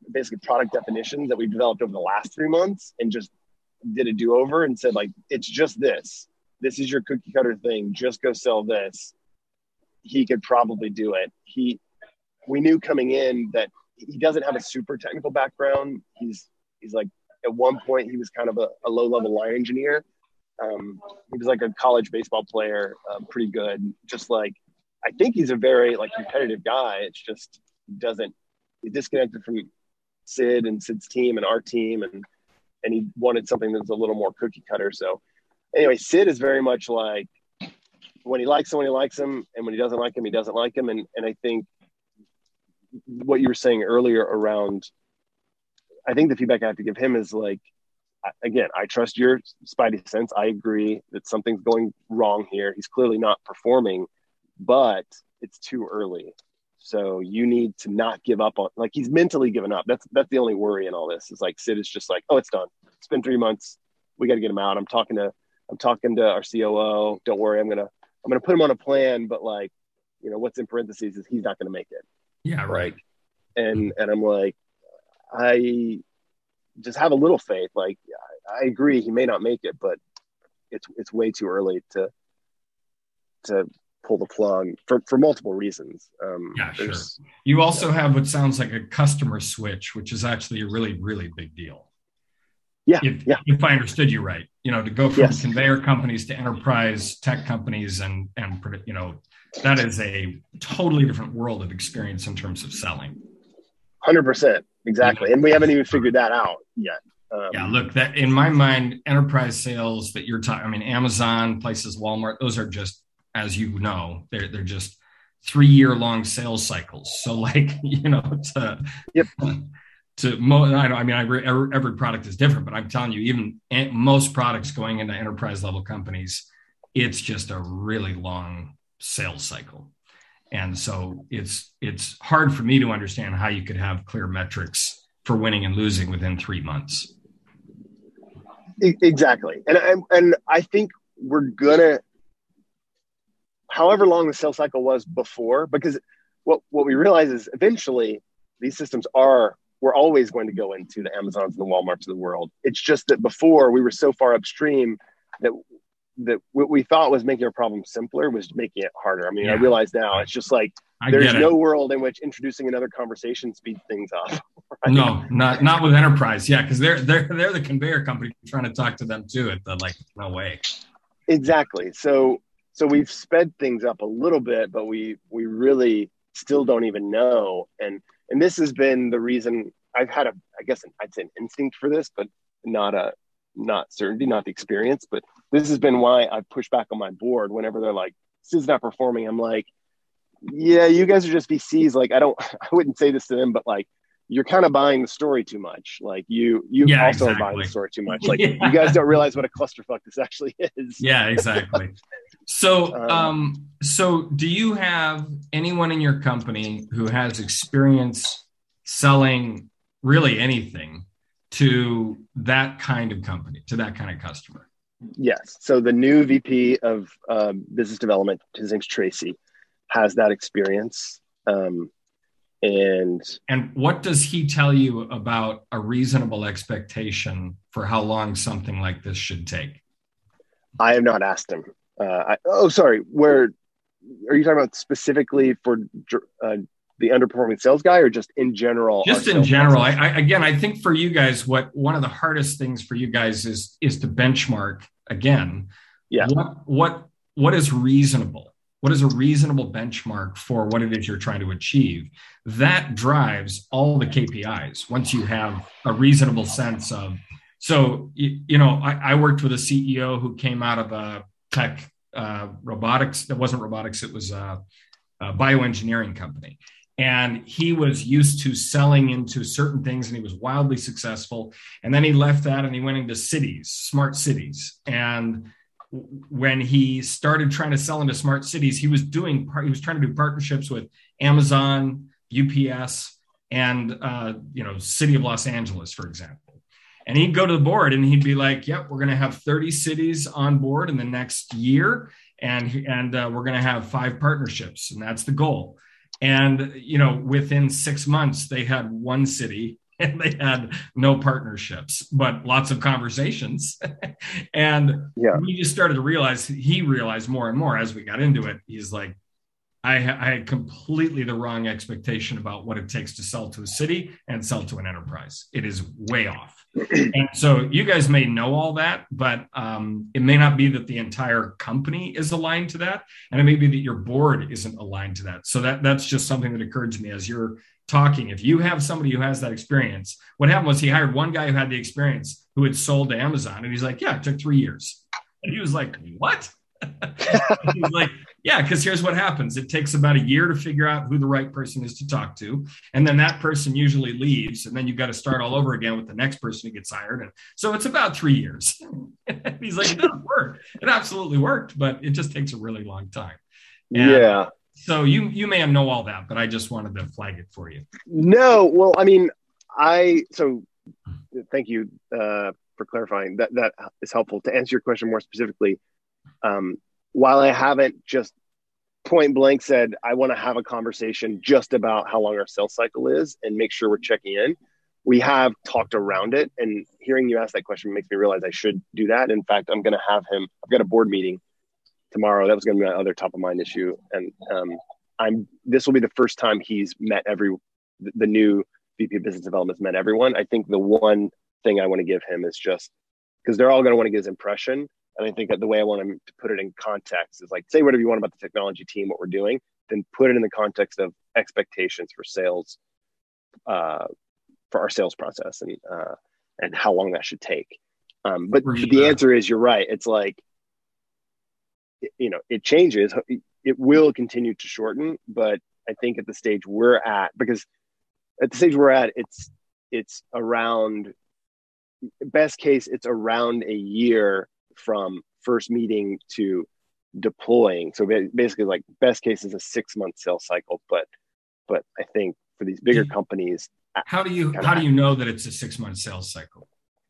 basically product definitions that we've developed over the last 3 months and just did a do-over and said, like, it's just this. This is your cookie cutter thing. Just go sell this. He could probably do it. We knew coming in that he doesn't have a super technical background. He's like, at one point he was kind of a low-level line engineer. He was like a college baseball player, pretty good. Just like, I think he's a very like competitive guy. It's just he's disconnected from Sid and Sid's team and our team, and he wanted something that's a little more cookie cutter. So anyway, Sid is very much like, when he likes someone, he likes him, and when he doesn't like him, he doesn't like him. And I think what you were saying earlier around, I think the feedback I have to give him is like, again, I trust your spidey sense. I agree that something's going wrong here. He's clearly not performing, but it's too early. So you need to not give up on, like, he's mentally given up. That's the only worry in all this, is like, Sid is just like, oh, it's done. It's been 3 months. We got to get him out. I'm talking to our COO. Don't worry. I'm going to put him on a plan, but like, you know, what's in parentheses is he's not going to make it. Yeah. Right. Like, and I'm like, I just have a little faith. Like, I agree, he may not make it, but it's way too early to pull the plug for multiple reasons. Sure. You also have what sounds like a customer switch, which is actually a really, really big deal. Yeah. If I understood you right, you know, to go from conveyor companies to enterprise tech companies and, you know, that is a totally different world of experience in terms of selling. 100%. Exactly. And we haven't even figured that out yet. Look, that in my mind, enterprise sales that you're talking, I mean, Amazon, places, Walmart, those are just, as you know, they're just 3-year long sales cycles. So like, you know, every product is different, but I'm telling you, even most products going into enterprise level companies, it's just a really long sales cycle. And so it's hard for me to understand how you could have clear metrics for winning and losing within 3 months. Exactly. And I think we're gonna, however long the sales cycle was before, because what we realize is eventually these systems we're always going to go into the Amazons and the Walmarts of the world. It's just that before we were so far upstream that what we thought was making our problem simpler was making it harder. I mean, I realize now it's just like, there's no world in which introducing another conversation speeds things up. Right? No, not with enterprise. Yeah, because they're the conveyor company trying to talk to them too. It's like, no way. Exactly. So we've sped things up a little bit, but we really still don't even know. And this has been the reason I've had I'd say an instinct for this, but not certainty, not the experience. But this has been why I've pushed back on my board whenever they're like, Sid's not performing. I'm like, yeah, you guys are just VCs. Like, I wouldn't say this to them, but like, you're kind of buying the story too much. Like you also are buying the story too much. Like you guys don't realize what a clusterfuck this actually is. Yeah, exactly. So, so do you have anyone in your company who has experience selling really anything to that kind of company, to that kind of customer? Yes. So the new VP of business development, his name's Tracy, has that experience. And what does he tell you about a reasonable expectation for how long something like this should take? I have not asked him. Sorry. Where are you talking about specifically for the underperforming sales guy, or just in general? Just in general. I think for you guys, one of the hardest things for you guys is to benchmark again. Yeah. What is reasonable? What is a reasonable benchmark for what it is you're trying to achieve? That drives all the KPIs once you have a reasonable sense of. So, I worked with a CEO who came out of a tech robotics. That wasn't robotics. It was a bioengineering company. And he was used to selling into certain things, and he was wildly successful. And then he left that and he went into cities, smart cities. And when he started trying to sell into smart cities, he was trying to do partnerships with Amazon, UPS, and City of Los Angeles, for example. And he'd go to the board and he'd be like, "Yep, we're going to have 30 cities on board in the next year, and we're going to have 5 partnerships, and that's the goal." And within 6 months, they had 1 city and they had no partnerships, but lots of conversations. And we just started to realize, he realized more and more as we got into it. He's like, I had completely the wrong expectation about what it takes to sell to a city and sell to an enterprise. It is way off. And so you guys may know all that, but it may not be that the entire company is aligned to that. And it may be that your board isn't aligned to that. So that's just something that occurred to me as you're talking. If you have somebody who has that experience, what happened was he hired one guy who had the experience, who had sold to Amazon. And he's like, yeah, it took 3 years. And he was like, what? He was like, yeah, because here's what happens. It takes about a year to figure out who the right person is to talk to. And then that person usually leaves. And then you've got to start all over again with the next person who gets hired. And so it's about 3 years. He's like, it doesn't work. It absolutely worked, but it just takes a really long time. And yeah. So you may know all that, but I just wanted to flag it for you. No, well, I mean, so thank you for clarifying. That is helpful. To answer your question more specifically, while I haven't just point blank said, I want to have a conversation just about how long our sales cycle is and make sure we're checking in, we have talked around it. And hearing you ask that question makes me realize I should do that. In fact, I'm going to have him, I've got a board meeting tomorrow. That was going to be my other top of mind issue. And this will be the first time he's met the new VP of Business Development's met everyone. I think the one thing I want to give him is just, because they're all going to want to get his impression. And I think that the way I want him to put it in context is like, say whatever you want about the technology team, what we're doing, then put it in the context of expectations for sales, for our sales process and how long that should take. But the answer is, you're right. It's like, it changes. It will continue to shorten, but I think at the stage we're at, it's around, best case, it's around a year from first meeting to deploying. So basically, like, best case is a 6-month sales cycle, but I think for these bigger companies, how do you know that it's a 6-month sales cycle?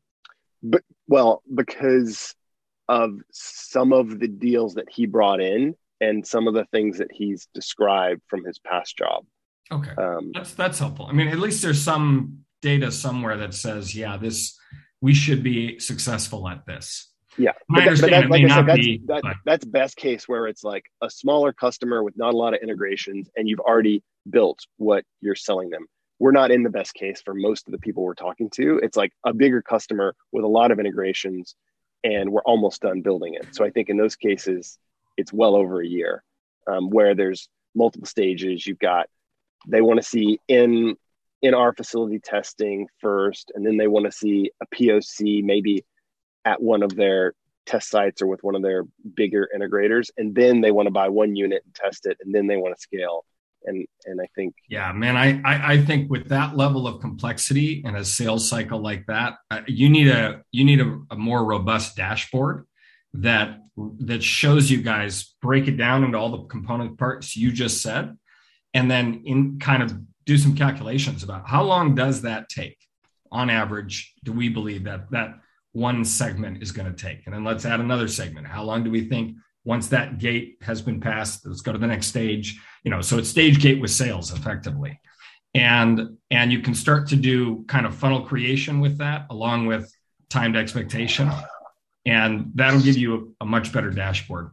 Because of some of the deals that he brought in and some of the things that he's described from his past job. Okay, that's helpful. I mean, at least there's some data somewhere that says, yeah, we should be successful at this. Yeah, that's best case, where it's like a smaller customer with not a lot of integrations, and you've already built what you're selling them. We're not in the best case for most of the people we're talking to. It's like a bigger customer with a lot of integrations, and we're almost done building it. So I think in those cases, it's well over a year, where there's multiple stages. They want to see in our facility testing first, and then they want to see a POC maybe at one of their test sites or with one of their bigger integrators. And then they want to buy one unit and test it, and then they want to scale. And I think, yeah, man, I think with that level of complexity and a sales cycle like that, you need a more robust dashboard that shows you guys, break it down into all the component parts you just said, and then kind of do some calculations about how long does that take on average. Do we believe that one segment is going to take? And then let's add another segment. How long do we think, once that gate has been passed, let's go to the next stage, so it's stage gate with sales effectively. And you can start to do kind of funnel creation with that, along with timed expectation. And that'll give you a much better dashboard.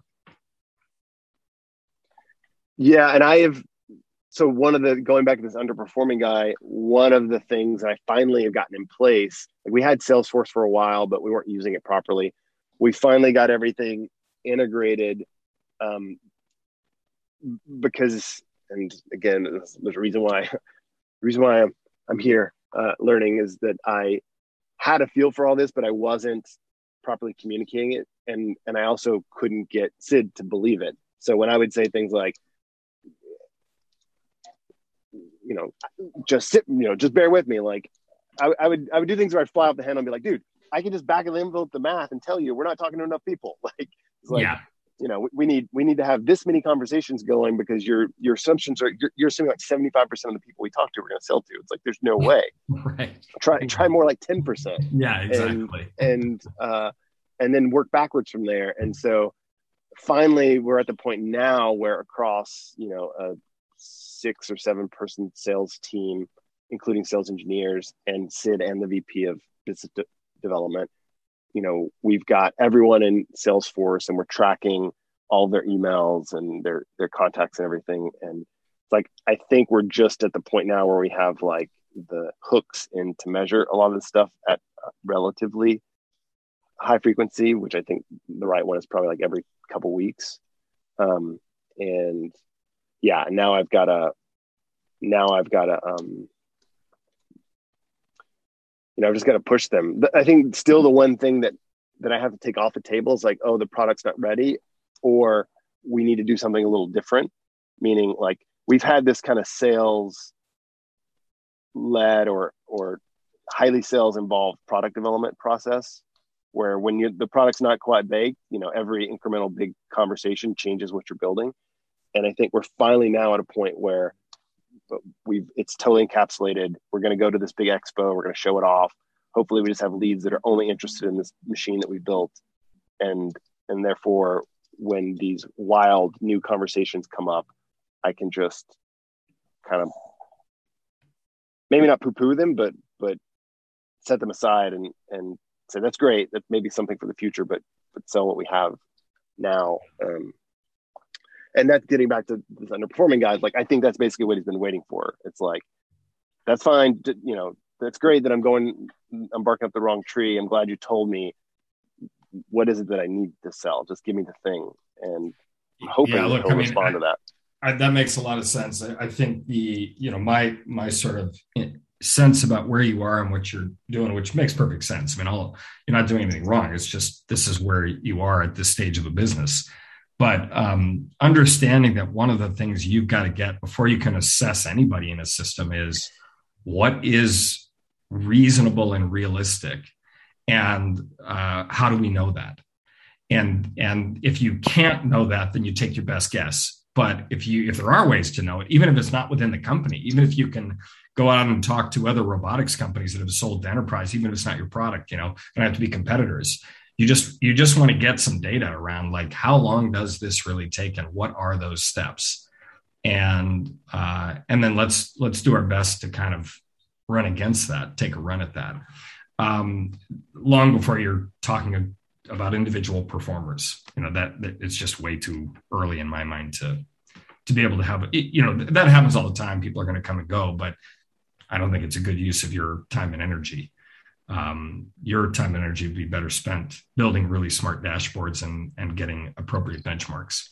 Yeah. And going back to this underperforming guy, one of the things I finally have gotten in place, like, we had Salesforce for a while, but we weren't using it properly. We finally got everything integrated, because, and again, there's a reason why I'm here learning, is that I had a feel for all this, but I wasn't properly communicating it. And I also couldn't get Sid to believe it. So when I would say things like, just bear with me. Like, I would do things where I'd fly off the handle and be like, dude, I can just back of the envelope the math and tell you we're not talking to enough people. We need to have this many conversations going, because your assumptions are, you're assuming like 75% of the people we talk to we're going to sell to. It's like, there's no way. Right. Try more like 10%. Yeah, exactly. And then work backwards from there. And so finally, we're at the point now where across, a 6 or 7 person sales team, including sales engineers and Sid and the VP of business development. We've got everyone in Salesforce, and we're tracking all their emails and their contacts and everything. And it's like, I think we're just at the point now where we have like the hooks in to measure a lot of the stuff at relatively high frequency, which I think the right one is probably like every couple weeks. And yeah, now I've got to I've just got to push them. I think still the one thing that I have to take off the table is like, oh, the product's not ready, or we need to do something a little different. Meaning like we've had this kind of sales led or highly sales involved product development process where when the product's not quite baked, every incremental big conversation changes what you're building. And I think we're finally now at a point where it's totally encapsulated. We're going to go to this big expo. We're going to show it off. Hopefully we just have leads that are only interested in this machine that we built. And therefore, when these wild new conversations come up, I can just kind of maybe not poo-poo them, but set them aside and say, that's great. That may be something for the future, but sell what we have now. And that's getting back to this underperforming guys. Like, I think that's basically what he's been waiting for. It's like, that's fine. That's great that I'm barking up the wrong tree. I'm glad you told me what is it that I need to sell. Just give me the thing. And I'm hoping he'll respond to that. That makes a lot of sense. I think my sort of sense about where you are and what you're doing, which makes perfect sense. I mean, you're not doing anything wrong. It's just, this is where you are at this stage of a business. But understanding that one of the things you've got to get before you can assess anybody in a system is what is reasonable and realistic, and how do we know that? And if you can't know that, then you take your best guess. But if there are ways to know it, even if it's not within the company, even if you can go out and talk to other robotics companies that have sold to enterprise, even if it's not your product, don't have to be competitors. You just want to get some data around like, how long does this really take and what are those steps? And then let's do our best to kind of run against that, take a run at that. Long before you're talking about individual performers, that it's just way too early in my mind to be able to have it. That happens all the time. People are going to come and go, but I don't think it's a good use of your time and energy. Your time and energy would be better spent building really smart dashboards and getting appropriate benchmarks.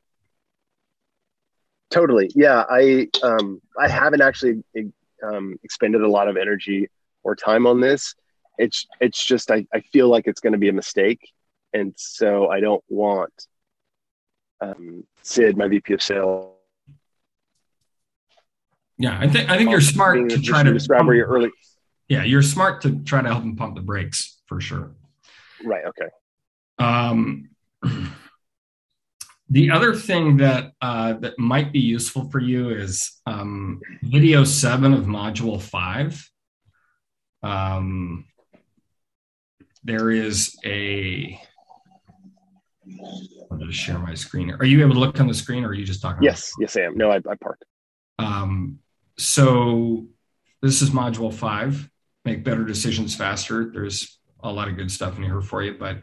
Totally. Yeah. I haven't actually expended a lot of energy or time on this. It's just, I feel like it's going to be a mistake. And so I don't want Sid, my VP of sales. Yeah. I think you're smart to try to describe where you're early. Yeah, you're smart to try to help them pump the brakes for sure. Right. Okay. The other thing that might be useful for you is video 7 of module 5. There is I'll just share my screen. Are you able to look on the screen, or are you just talking? Yes, I am. No, I parked. So this is module 5. Make better decisions faster. There's a lot of good stuff in here for you, but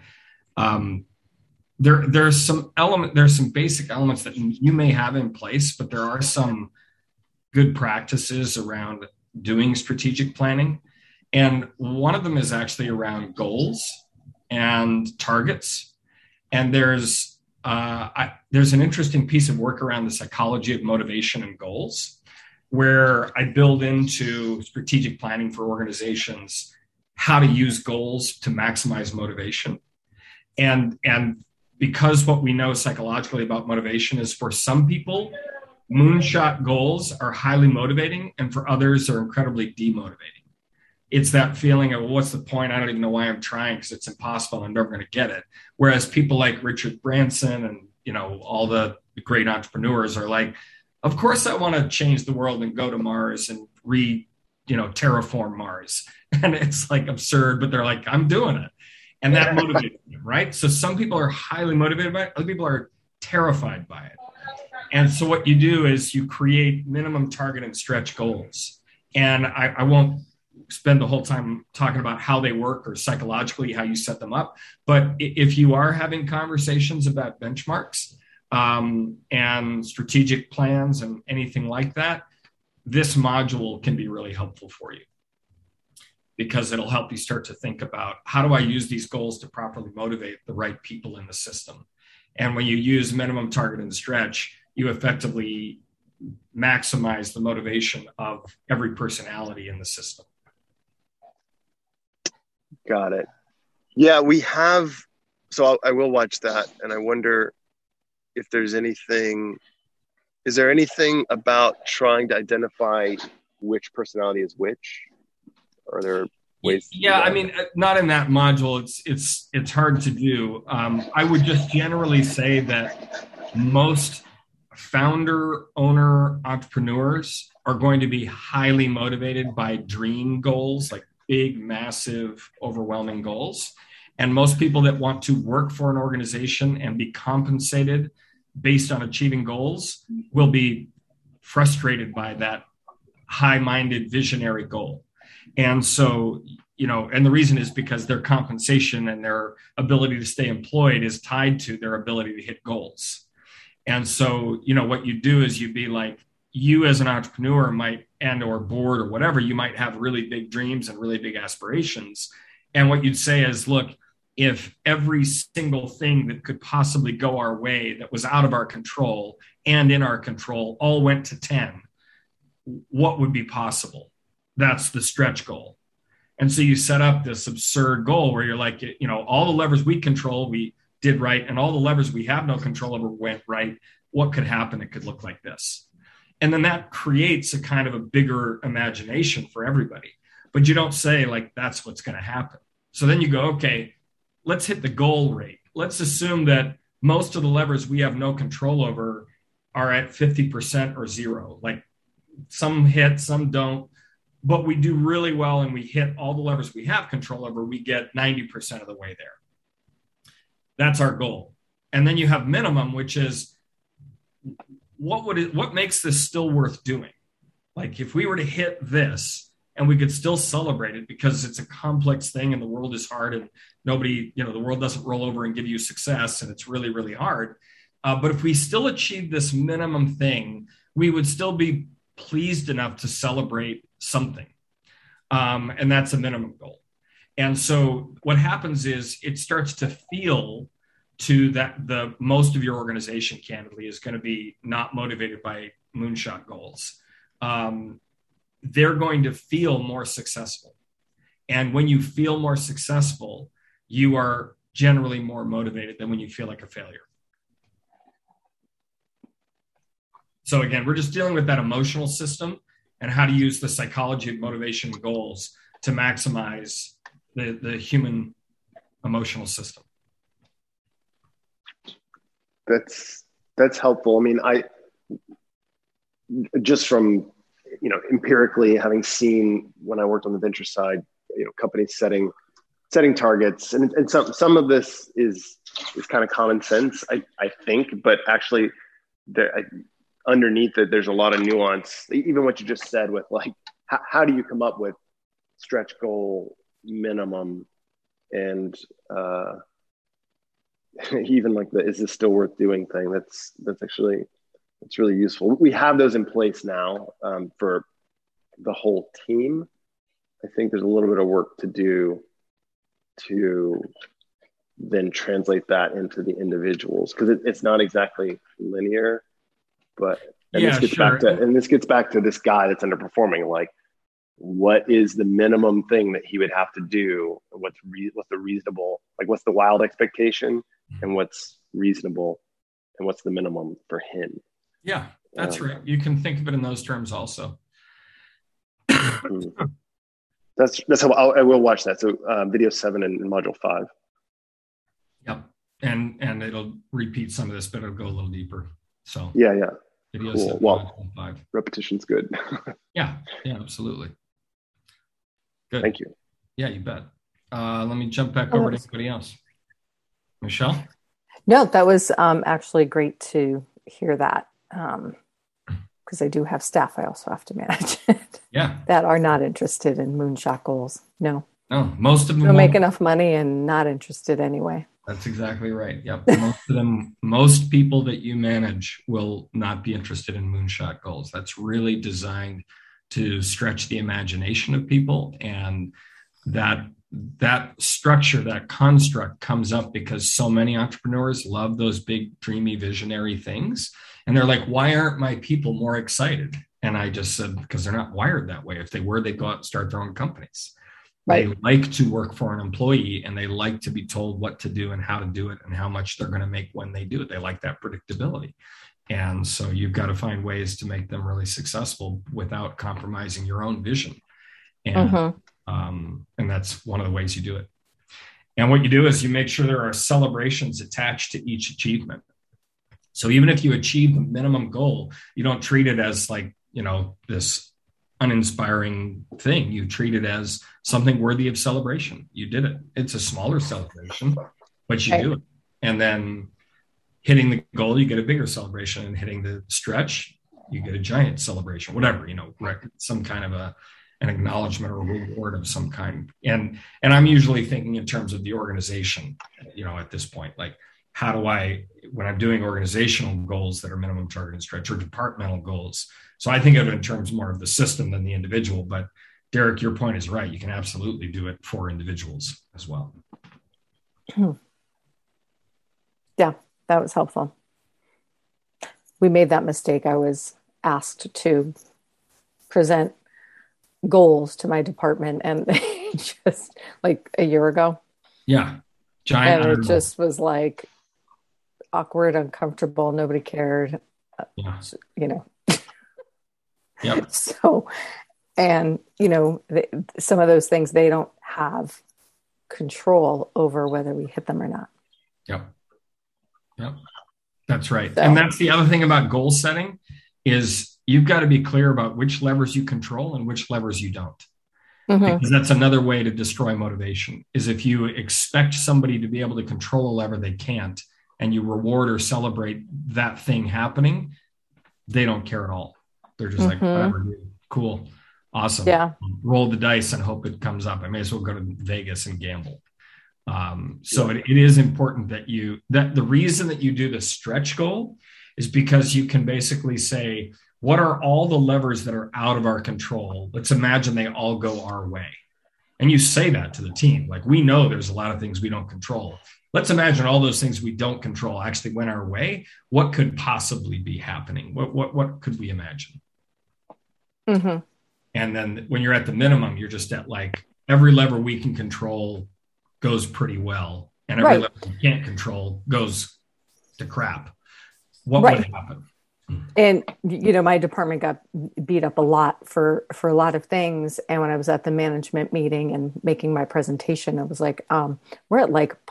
there's some basic elements that you may have in place, but there are some good practices around doing strategic planning. And one of them is actually around goals and targets. And there's an interesting piece of work around the psychology of motivation and goals, where I build into strategic planning for organizations how to use goals to maximize motivation. And because what we know psychologically about motivation is, for some people, moonshot goals are highly motivating, and for others are incredibly demotivating. It's that feeling of, well, what's the point? I don't even know why I'm trying, because it's impossible. I'm never going to get it. Whereas people like Richard Branson and all the great entrepreneurs are like, of course I want to change the world and go to Mars and terraform Mars. And it's like absurd, but they're like, I'm doing it. And that motivates them, right? So some people are highly motivated by it. Other people are terrified by it. And so what you do is you create minimum target and stretch goals. And I won't spend the whole time talking about how they work or psychologically how you set them up. But if you are having conversations about benchmarks and strategic plans and anything like that, this module can be really helpful for you, because it'll help you start to think about, how do I use these goals to properly motivate the right people in the system? And when you use minimum, target, and stretch, you effectively maximize the motivation of every personality in the system. Got it. Yeah, we have. So I will watch that. And I wonder if there's anything, is there anything about trying to identify which personality is which? Are there ways? Yeah, I mean, not in that module. It's hard to do. I would just generally say that most founder, owner, entrepreneurs are going to be highly motivated by dream goals, like big, massive, overwhelming goals. And most people that want to work for an organization and be compensated based on achieving goals will be frustrated by that high-minded visionary goal. And so, and the reason is because their compensation and their ability to stay employed is tied to their ability to hit goals. And so, what you do is you'd be like, you as an entrepreneur might, and or board or whatever, you might have really big dreams and really big aspirations. And what you'd say is, look, if every single thing that could possibly go our way that was out of our control and in our control all went to 10, what would be possible? That's the stretch goal. And so you set up this absurd goal where you're like, all the levers we control, we did right. And all the levers we have no control over went right. What could happen? It could look like this. And then that creates a kind of a bigger imagination for everybody. But you don't say like, that's what's going to happen. So then you go, okay, let's hit the goal rate. Let's assume that most of the levers we have no control over are at 50% or zero. Like some hit, some don't, but we do really well and we hit all the levers we have control over. We get 90% of the way there. That's our goal. And then you have minimum, which is what makes this still worth doing? Like if we were to hit this and we could still celebrate it because it's a complex thing and the world is hard and nobody, the world doesn't roll over and give you success and it's really, really hard. But if we still achieve this minimum thing, we would still be pleased enough to celebrate something. And that's a minimum goal. And so what happens is it starts to feel to that the most of your organization, candidly, is going to be not motivated by moonshot goals. They're going to feel more successful. And when you feel more successful, you are generally more motivated than when you feel like a failure. So again, we're just dealing with that emotional system and how to use the psychology of motivation and goals to maximize the human emotional system. That's helpful. I mean, I just from, empirically having seen when I worked on the venture side, companies setting targets and some of this is kind of common sense, I think, but actually underneath it, there's a lot of nuance, even what you just said with like, how do you come up with stretch goal minimum and, even like is this still worth doing thing? That's really useful. We have those in place now for the whole team. I think there's a little bit of work to do to then translate that into the individuals because it's not exactly linear. But this gets back to this guy that's underperforming. Like, what is the minimum thing that he would have to do? What's the reasonable? Like, what's the wild expectation? And what's reasonable and what's the minimum for him? Yeah, that's right. You can think of it in those terms also. That's how I will watch that. So video 7 and module 5. Yep. And it'll repeat some of this, but it'll go a little deeper. So yeah. Video cool. 7, Well, module 5. Repetition's good. Yeah, absolutely. Good. Thank you. Yeah, you bet. Let me jump back over to anybody else. Michelle? No, that was actually great to hear that. Because because I do have staff I also have to manage Yeah. that are not interested in moonshot goals. No. No, most of them Don't make won't. enough money and not interested anyway. That's exactly right. Yep. Most people that you manage will not be interested in moonshot goals. That's really designed to stretch the imagination of people. And that structure, that construct comes up because so many entrepreneurs love those big, dreamy, visionary things. And they're like, why aren't my people more excited? And I just said, because they're not wired that way. If they were, they'd go out and start their own companies. Right. They like to work for an employee, and they like to be told what to do and how to do it and how much they're going to make when they do it. They like that predictability. And so you've got to find ways to make them really successful without compromising your own vision. And, and that's one of the ways you do it. And what you do is you make sure there are celebrations attached to each achievement. So even if you achieve the minimum goal, you don't treat it as like, this uninspiring thing. You treat it as something worthy of celebration. You did it. It's a smaller celebration, but you do it. And then hitting the goal, you get a bigger celebration, and hitting the stretch, you get a giant celebration, whatever, some kind of an acknowledgement or reward of some kind. And I'm usually thinking in terms of the organization, at this point, like, how do I, when I'm doing organizational goals that are minimum, target, and stretch, or departmental goals? So I think of it in terms more of the system than the individual. But Derek, your point is right. You can absolutely do it for individuals as well. Yeah, that was helpful. We made that mistake. I was asked to present goals to my department, and just like a year ago. Yeah. Giant. And it just was like awkward, uncomfortable. Nobody cared. Yeah. Yep. So, and some of those things, they don't have control over whether we hit them or not. Yep. That's right. So, and that's the other thing about goal setting is you've got to be clear about which levers you control and which levers you don't. Because that's another way to destroy motivation, is if you expect somebody to be able to control a lever they can't, and you reward or celebrate that thing happening, they don't care at all. They're just like, whatever, dude. Cool. Awesome. Yeah. Roll the dice and hope it comes up. I may as well go to Vegas and gamble. It is important that the reason that you do the stretch goal is because you can basically say, what are all the levers that are out of our control? Let's imagine they all go our way. And you say that to the team. Like, we know there's a lot of things we don't control. Let's imagine all those things we don't control actually went our way. What could possibly be happening? What could we imagine? And then when you're at the minimum, you're just at like every lever we can control goes pretty well. And every lever we can't control goes to crap. What would happen? And, my department got beat up a lot for a lot of things. And when I was at the management meeting and making my presentation, I was like, we're at like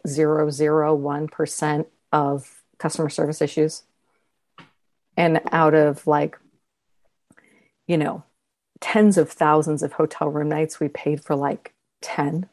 0.001% of customer service issues. And out of like, tens of thousands of hotel room nights, we paid for like 10.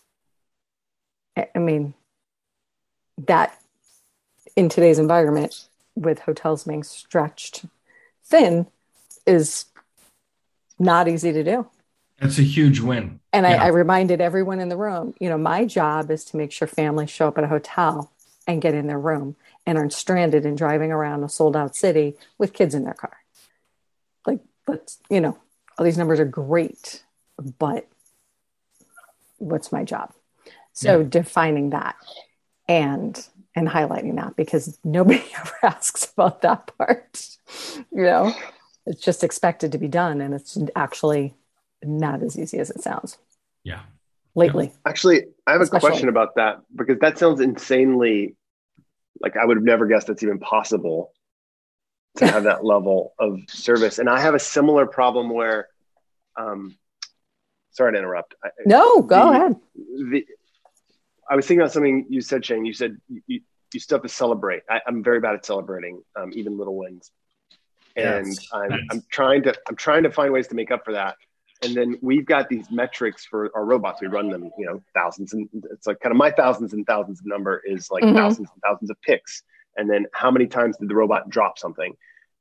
I mean, that in today's environment, with hotels being stretched thin, is not easy to do. That's a huge win. And I reminded everyone in the room, my job is to make sure families show up at a hotel and get in their room and aren't stranded and driving around a sold out city with kids in their car. Like, let's, all these numbers are great, but what's my job? So defining that and highlighting that, because nobody ever asks about that part. It's just expected to be done, and it's actually not as easy as it sounds. Yeah. Lately. Actually, I have a question about that, because that sounds insanely, like, I would have never guessed that's even possible to have that level of service. And I have a similar problem where, sorry to interrupt. No, go ahead. I was thinking about something you said, Shane. You said you still have to celebrate. I'm very bad at celebrating, even little wins. And I'm trying to find ways to make up for that. And then we've got these metrics for our robots. We run them, thousands, and it's like kind of my thousands and thousands number is like thousands and thousands of picks. And then how many times did the robot drop something?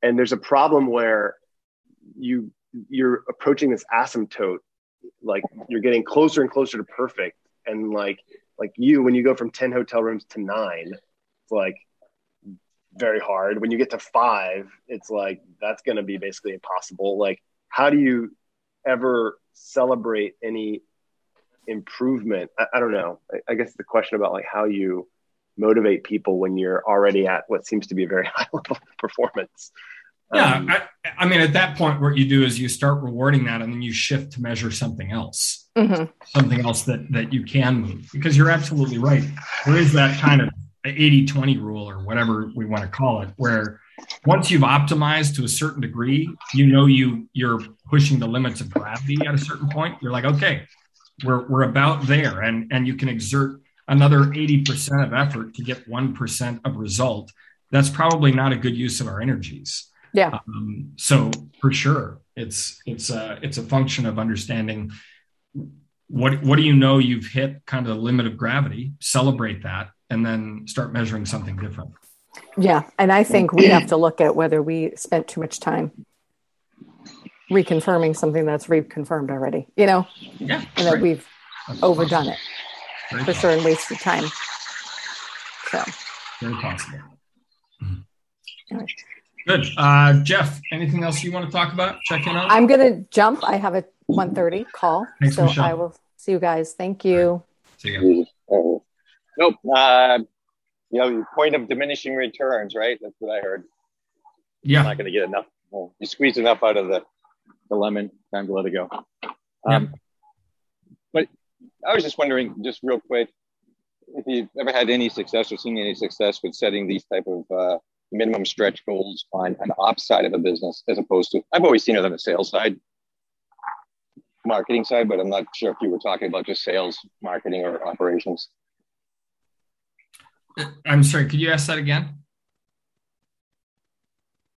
And there's a problem where you're approaching this asymptote, like you're getting closer and closer to perfect. And like when you go from 10 hotel rooms to 9, it's like very hard. When you get to 5, it's like, that's going to be basically impossible. Like, how do you ever celebrate any improvement? I don't know. I guess the question about like how you motivate people when you're already at what seems to be a very high level of performance. Yeah. I mean, at that point, what you do is you start rewarding that, and then you shift to measure something else, something else that you can move, because you're absolutely right. There is that kind of 80-20 rule, or whatever we want to call it, where once you've optimized to a certain degree, you're pushing the limits of gravity at a certain point. You're like, okay, we're about there, and you can exert another 80% of effort to get 1% of result. That's probably not a good use of our energies. Yeah. So for sure, it's a function of understanding what do you know you've hit kind of the limit of gravity, celebrate that, and then start measuring something different. Yeah. And I think we have to look at whether we spent too much time reconfirming something that's reconfirmed already, and that we've overdone it for sure and wasted time. So very possible. All right. Good. Jeff, anything else you want to talk about? Check in on? I'm going to jump. I have a 1:30 call. Thanks, so Michelle. I will see you guys. Thank you. See you. Nope. Point of diminishing returns, right? That's what I heard. Yeah. I'm not going to get enough. You squeeze enough out of the lemon, time to let it go. But I was just wondering, just real quick, if you've ever had any success or seen any success with setting these type of minimum stretch goals on an ops side of a business, as opposed to, I've always seen it on the sales side, marketing side, but I'm not sure if you were talking about just sales, marketing, or operations. I'm sorry, could you ask that again?